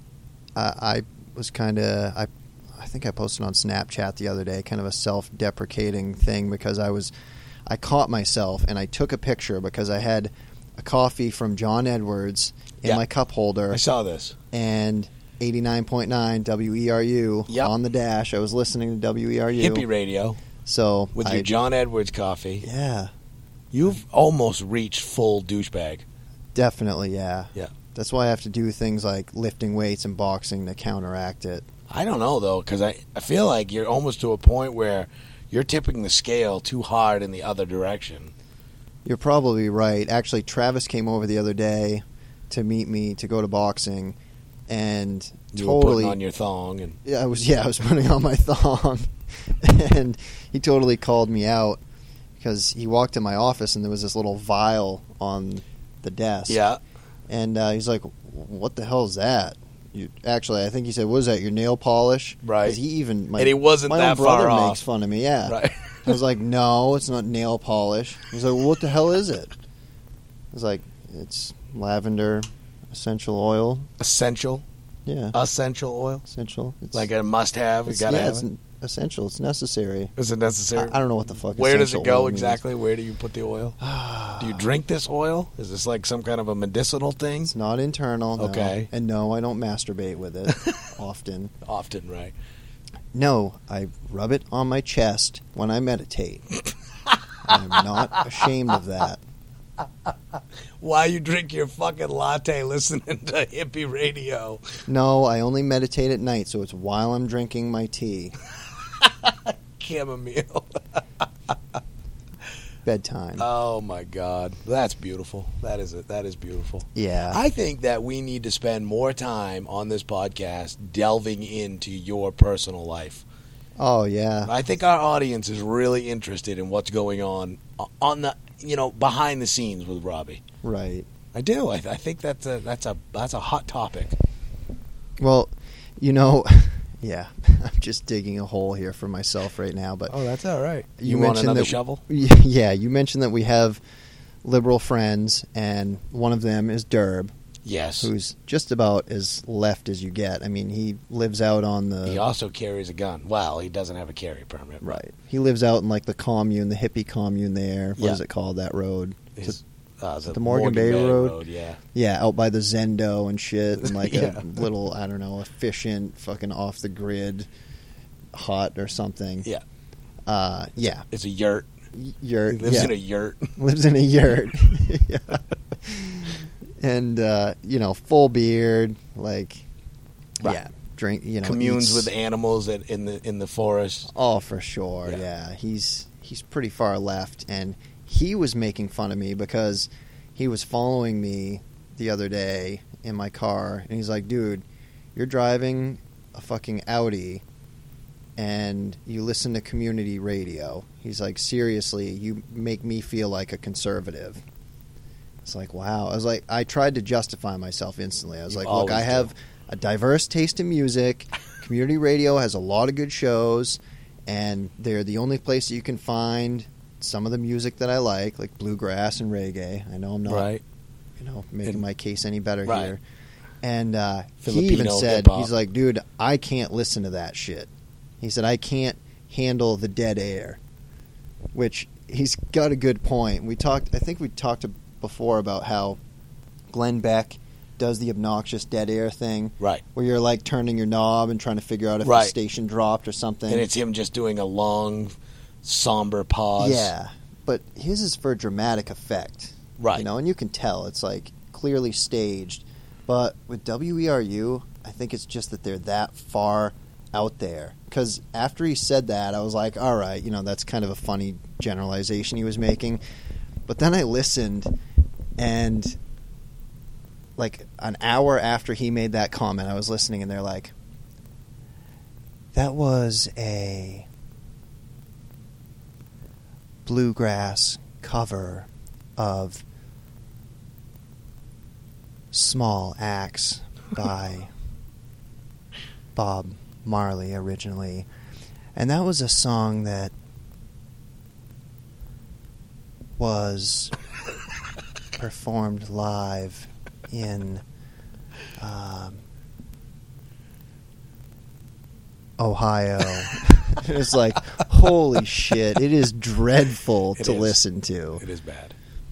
was kind of... I think I posted on Snapchat the other day, kind of a self-deprecating thing, because I caught myself and I took a picture because I had a coffee from John Edwards in my cup holder. I saw this. And 89.9 WERU on the dash. I was listening to WERU. Hippie radio. So with your John Edwards coffee. Yeah. You've almost reached full douchebag. Definitely, yeah. Yeah. That's why I have to do things like lifting weights and boxing to counteract it. I don't know, though, because I feel like you're almost to a point where you're tipping the scale too hard in the other direction. You're probably right. Actually, Travis came over the other day to meet me to go to boxing, and you were putting on your thong, and I was putting on my thong, and he totally called me out because he walked in my office and there was this little vial on the desk. Yeah, and he's like, "What the hell is that?" Actually, I think he said, "What is that? Your nail polish?" Right. 'Cause and he wasn't my that own brother far off. makes fun of me. Yeah. Right. I was like, "No, it's not nail polish." He's like, "Well, what the hell is it?" I was like, "It's lavender essential oil." Essential. Yeah. Essential oil. Essential. It's like a must-have. You gotta have it's it. Essential. It's necessary. Is it necessary? I don't know what the fuck. Where does it essential go oil means. exactly? Where do you put the oil? Do you drink this oil? Is this like some kind of a medicinal thing? It's not internal. No. Okay. And no, I don't masturbate with it often. Often, right. No, I rub it on my chest when I meditate. I'm not ashamed of that. Why you drink your fucking latte listening to hippie radio? No, I only meditate at night, so it's while I'm drinking my tea. Chamomile. Bedtime. Oh my God, that's beautiful. That is it. That is beautiful. Yeah. I think that we need to spend more time on this podcast delving into your personal life. Oh yeah. I think our audience is really interested in what's going on the behind the scenes with Robbie. Right. I do. I think that's a hot topic. Well, yeah, I'm just digging a hole here for myself right now. But that's all right. You want mentioned another that, shovel? Yeah, you mentioned that we have liberal friends, and one of them is Derb. Yes. Who's just about as left as you get. I mean, he lives out on the... He also carries a gun. Well, he doesn't have a carry permit. Right. He lives out in, like, the commune, the hippie commune there. What Yeah. is it called, that road? The Morgan Bay Road? Yeah. Yeah, out by the Zendo and shit, and, like, Yeah. a little, I don't know, efficient, fucking off-the-grid hut or something. Yeah. Yeah. It's a yurt. Yurt. He lives yeah. in a yurt. Lives in a yurt. Yeah. And, full beard, like, Right. yeah, drink, Communes eats- with animals in the forest. Oh, for sure, yeah. He's pretty far left, and he was making fun of me because he was following me the other day in my car, and he's like, dude, you're driving a fucking Audi, and you listen to community radio. He's like, seriously, you make me feel like a conservative. It's like, wow. I was like, I tried to justify myself instantly. I was like, look, I have a diverse taste in music. Community radio has a lot of good shows, and they're the only place that you can find some of the music that I like bluegrass and reggae. I know I'm not, making my case any better here. And he even said, hip-hop. he's like, dude, I can't listen to that shit. He said, I can't handle the dead air, which he's got a good point. I think we talked before about how Glenn Beck does the obnoxious dead air thing, Right. where you're like turning your knob and trying to figure out if the Right. station dropped or something. And it's him just doing a long, somber pause. Yeah, but his is for dramatic effect, Right. and you can tell it's like clearly staged. But with WERU, I think it's just that they're that far out there. Because after he said that, I was like, all right, that's kind of a funny generalization he was making. But then I listened, and like an hour after he made that comment, I was listening, and they're like, that was a bluegrass cover of Small Axe by Bob Marley originally. And that was a song that was performed live in Ohio. It's like, holy shit, it is dreadful to listen to. It is bad.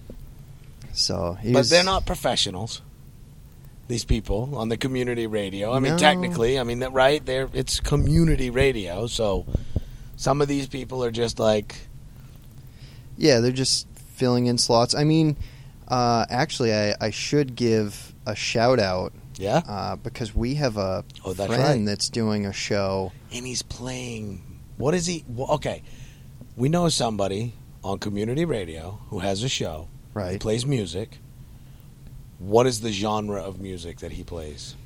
So, But they're not professionals. These people on the community radio. I mean, No. technically, right? It's community radio, so some of these people are just like... Yeah, they're just filling in slots. I mean, actually, I should give a shout out. Yeah? Because we have a that's friend right. that's doing a show. And he's playing... What is he... Well, okay, we know somebody on community radio who has a show. He Right. plays music. What is the genre of music that he plays?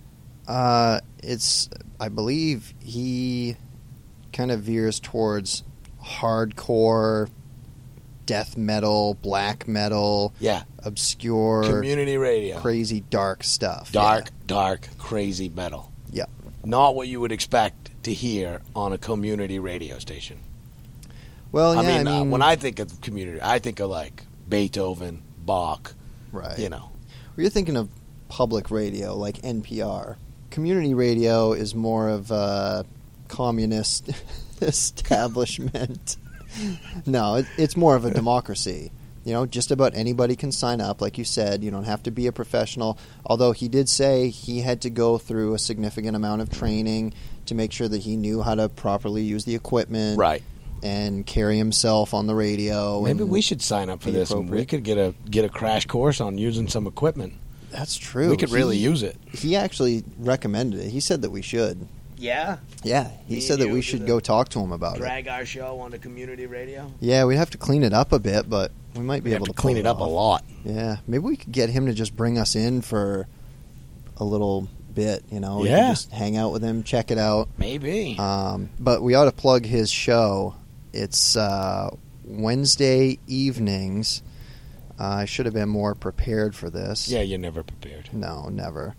I believe he kind of veers towards hardcore, death metal, black metal, Yeah. obscure, Community radio. crazy dark stuff. Dark, crazy metal. Yeah. Not what you would expect to hear on a community radio station. Well, yeah, I mean, when I think of community, I think of like Beethoven, Bach, right. Well, you're thinking of public radio like NPR. Community radio is more of a communist establishment. No, it's more of a democracy. Just about anybody can sign up. Like you said, you don't have to be a professional. Although he did say he had to go through a significant amount of training to make sure that he knew how to properly use the equipment. Right. And carry himself on the radio. Maybe and we should sign up for be this, and we appropriate. could get a crash course on using some equipment. That's true. We could really use it. He actually recommended it. He said that we should. Yeah. Yeah, he said that we should go talk to him about it. Drag our show onto community radio. Yeah, we'd have to clean it up a bit, but we might be We able have to to clean pull it up a off. lot. Yeah, maybe we could get him to just bring us in for a little bit. We could Yeah. just hang out with him, check it out. Maybe. But we ought to plug his show. It's Wednesday evenings. I should have been more prepared for this. Yeah, you're never prepared. No, never.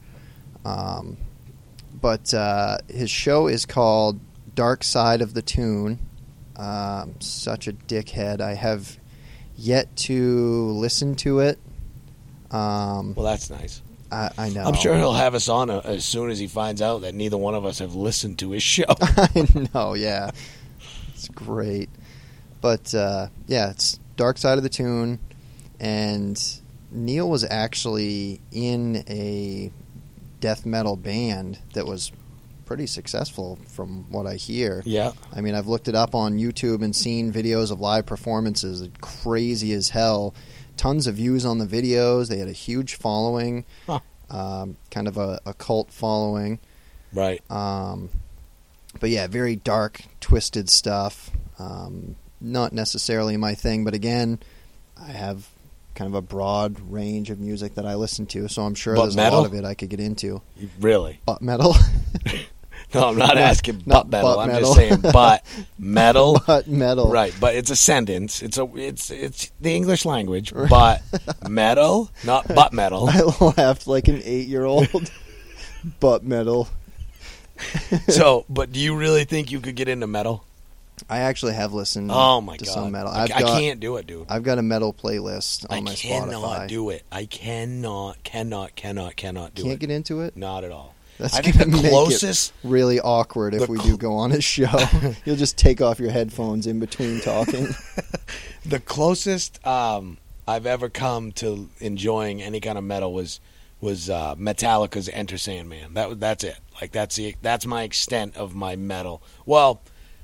But his show is called Dark Side of the Tune. Such a dickhead. I have yet to listen to it. Well, that's nice. I know. I'm sure he'll have us on as soon as he finds out that neither one of us have listened to his show. I know, yeah. It's great. But, yeah, it's Dark Side of the Tune. And Neil was actually in a death metal band that was pretty successful from what I hear. Yeah. I mean, I've looked it up on YouTube and seen videos of live performances. Crazy as hell. Tons of views on the videos. They had a huge following. Huh. Kind of a cult following. Right. But yeah, very dark, twisted stuff. Not necessarily my thing, but again, I have kind of a broad range of music that I listen to, so I'm sure there's metal? a lot of it I could get into. Really? Butt metal? No, I'm not asking butt metal. butt I'm metal. just saying butt metal. Butt metal. Right, but it's a sentence. It's the English language. Butt metal, not butt metal. I laughed like an 8-year-old. Butt metal. So, but do you really think you could get into metal? I actually have listened Oh my to god, some metal. I can't do it, dude. I've got a metal playlist on my I Spotify. cannot do it. I cannot do Can't it. get into it? Not at all. That's I think gonna the make closest. it really awkward if the we do go on a show. You'll just take off your headphones in between talking. The closest I've ever come to enjoying any kind of metal was Metallica's Enter Sandman. That's it. Like that's my extent of my metal. Well,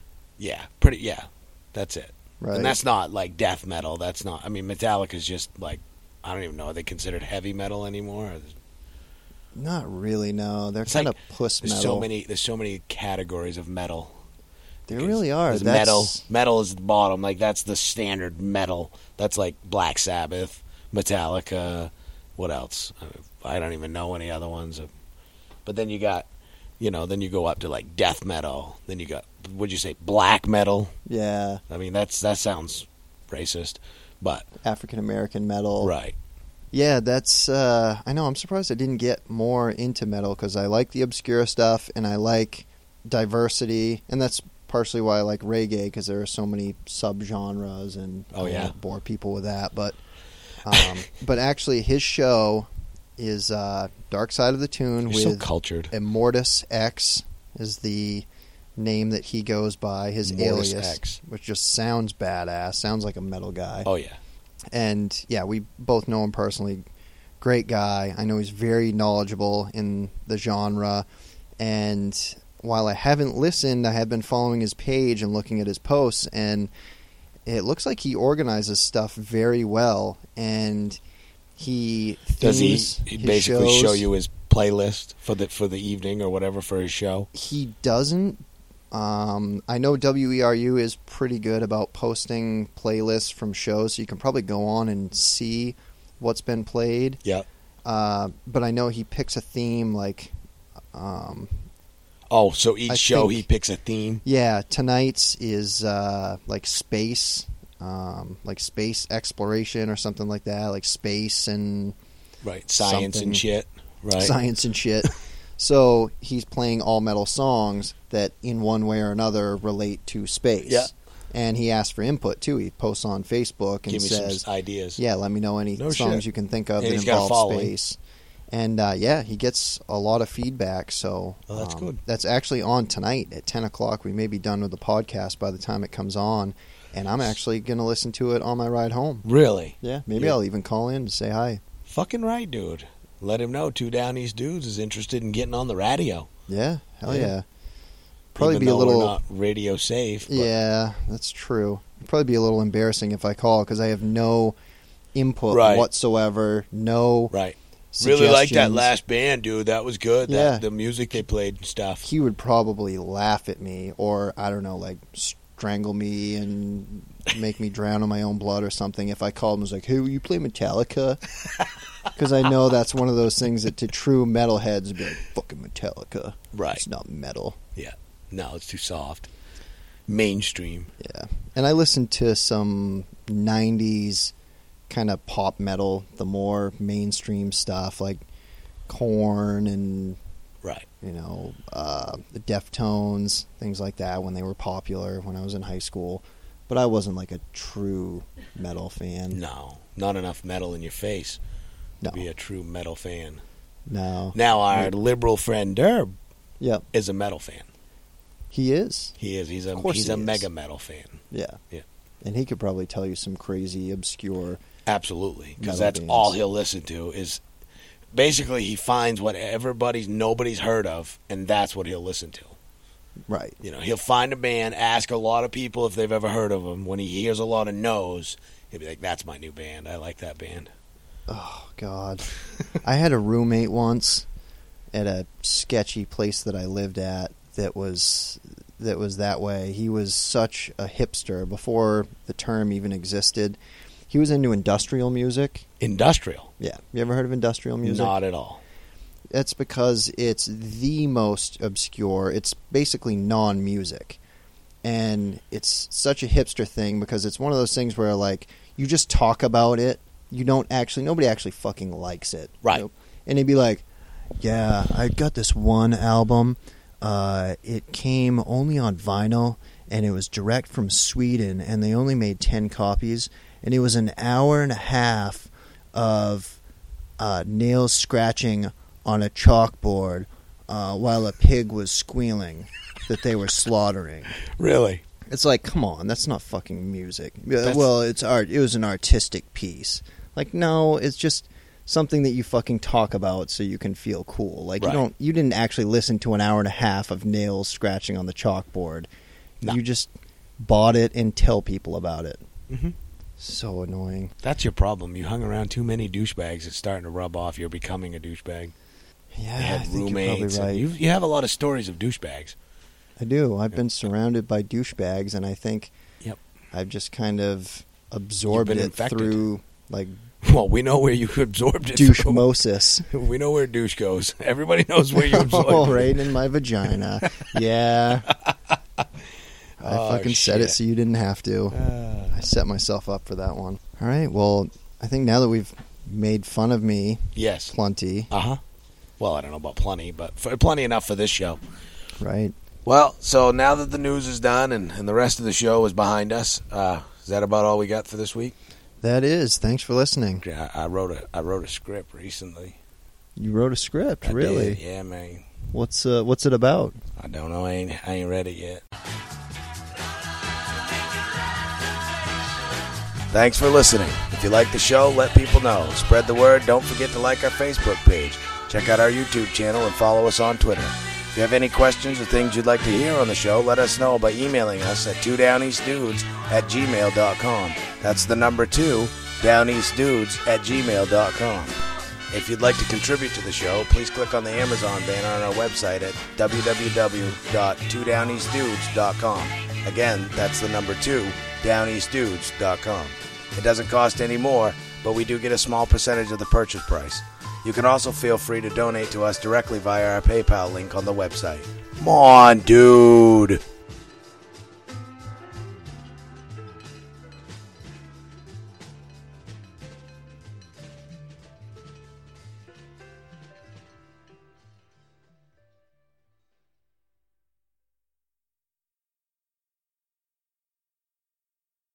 that's it. Right. And that's not like death metal. That's not. I mean, Metallica's just like, I don't even know. Are they considered heavy metal anymore? Not really, no. They're It's kind like- of puss There's metal. so many categories of metal. There really are. There's That's metal is the bottom. Like that's the standard metal. That's like Black Sabbath, Metallica. What else? I don't even know any other ones. But then you got, then you go up to like death metal. Then you got, would you say black metal? Yeah, I mean that sounds racist, but African American metal. right. Yeah, that's. I know. I'm surprised I didn't get more into metal because I like the obscure stuff and I like diversity, and that's partially why I like reggae because there are so many subgenres, and Oh, I yeah. won't bore people with that. But actually, his show is Dark Side of the Tune You're so with cultured. Immortus X is the name that he goes by, his Immortus alias, X. which just sounds badass. Sounds like a metal guy. Oh yeah. And yeah, we both know him personally. Great guy. I know he's very knowledgeable in the genre. And while I haven't listened, I have been following his page and looking at his posts, and it looks like he organizes stuff very well. And he Does he themes his basically shows. show you his playlist for the evening or whatever for his show? He doesn't. I know WERU is pretty good about posting playlists from shows, so you can probably go on and see what's been played. Yeah. But I know he picks a theme, like, Oh, so each I show think- he picks a theme. yeah, tonight's is like space exploration or something like that, like space and Right. Science something. and shit. Right. science and shit. So he's playing all metal songs that in one way or another relate to space. Yeah. And he asks for input too. He posts on Facebook and Give me says, some ideas. yeah, let me know any No songs shit. you can think of And that he's got a involve following. space. And yeah, he gets a lot of feedback. So Oh, that's good. That's actually on tonight at 10 o'clock. We may be done with the podcast by the time it comes on. And I'm actually going to listen to it on my ride home. Really? Yeah, maybe Yeah. I'll even call in and say hi. Fucking right, dude. Let him know Two Down East Dudes is interested in getting on the radio. Yeah, hell Yeah. yeah. Probably Even be a though little. we're not radio safe. But Yeah, that's true. It'd probably be a little embarrassing if I call because I have no input Right. whatsoever. No Right. Really like that suggestions. last band, dude. That was good. Yeah. The music they played and stuff. He would probably laugh at me, or I don't know, like strangle me and make me drown in my own blood or something. If I called him and was like, "Hey, will you play Metallica?" Because I know that's one of those things that to true metalheads would be like, "Fucking Metallica." Right. It's not metal. Yeah. No, it's too soft. Mainstream. Yeah. And I listened to some 90s kind of pop metal, the more mainstream stuff like Korn and, Right. the Deftones, things like that when they were popular when I was in high school. But I wasn't like a true metal fan. No. Not enough metal in your face No. to be a true metal fan. No. Now, our liberal friend Derb Yep. is a metal fan. He is. He is. He's a Of course he's he a is. mega metal fan. Yeah. Yeah. And he could probably tell you some crazy, obscure. Absolutely, because Metal that's bands. all he'll listen to is basically he finds what nobody's heard of, and that's what he'll listen to. Right. You know, he'll find a band, ask a lot of people if they've ever heard of them. When he hears a lot of no's, he'll be like, that's my new band. I like that band. Oh, God. I had a roommate once at a sketchy place that I lived at that was that way. He was such a hipster before the term even existed. He was into industrial music. Industrial? Yeah. You ever heard of industrial music? Not at all. That's because it's the most obscure. It's basically non-music. And it's such a hipster thing because it's one of those things where, like, you just talk about it. Nobody actually fucking likes it. Right. You know? And they'd be like, yeah, I got this one album. It came only on vinyl, and it was direct from Sweden, and they only made 10 copies. And it was an hour and a half of nails scratching on a chalkboard while a pig was squealing that they were slaughtering. Really? It's like, come on, that's not fucking music. Well, it's art. It was an artistic piece. Like, no, it's just something that you fucking talk about so you can feel cool. Like, right. You didn't actually listen to an hour and a half of nails scratching on the chalkboard. No. You just bought it and tell people about it. Mm-hmm. So annoying. That's your problem. You hung around too many douchebags. It's starting to rub off. You're becoming a douchebag. Yeah, you had I think roommates. you're probably right. You have a lot of stories of douchebags. I do. I've been surrounded by douchebags, and I think I've just kind of absorbed it infected through, like... Well, we know where you absorbed it. Douchemosis. We know where douche goes. Everybody knows where you absorbed it. Right in my vagina. Yeah. I fucking said it so you didn't have to. I set myself up for that one. All right, well, I think now that we've made fun of me plenty. Uh-huh. Well, I don't know about plenty, but plenty enough for this show. Right. Well, so now that the news is done and the rest of the show is behind us, is that about all we got for this week? That is. Thanks for listening. Yeah, I wrote a script recently. You wrote a script, really? Did. Yeah, man. What's it about? I don't know. I ain't read it yet. Thanks for listening. If you like the show, let people know. Spread the word. Don't forget to like our Facebook page. Check out our YouTube channel and follow us on Twitter. If you have any questions or things you'd like to hear on the show, let us know by emailing us at 2downeastdudes@gmail.com. That's the number 2, downeastdudes@gmail.com. If you'd like to contribute to the show, please click on the Amazon banner on our website at www.2downeastdudes.com. Again, that's the number 2, downeastdudes.com. It doesn't cost any more, but we do get a small percentage of the purchase price. You can also feel free to donate to us directly via our PayPal link on the website. Come on, dude.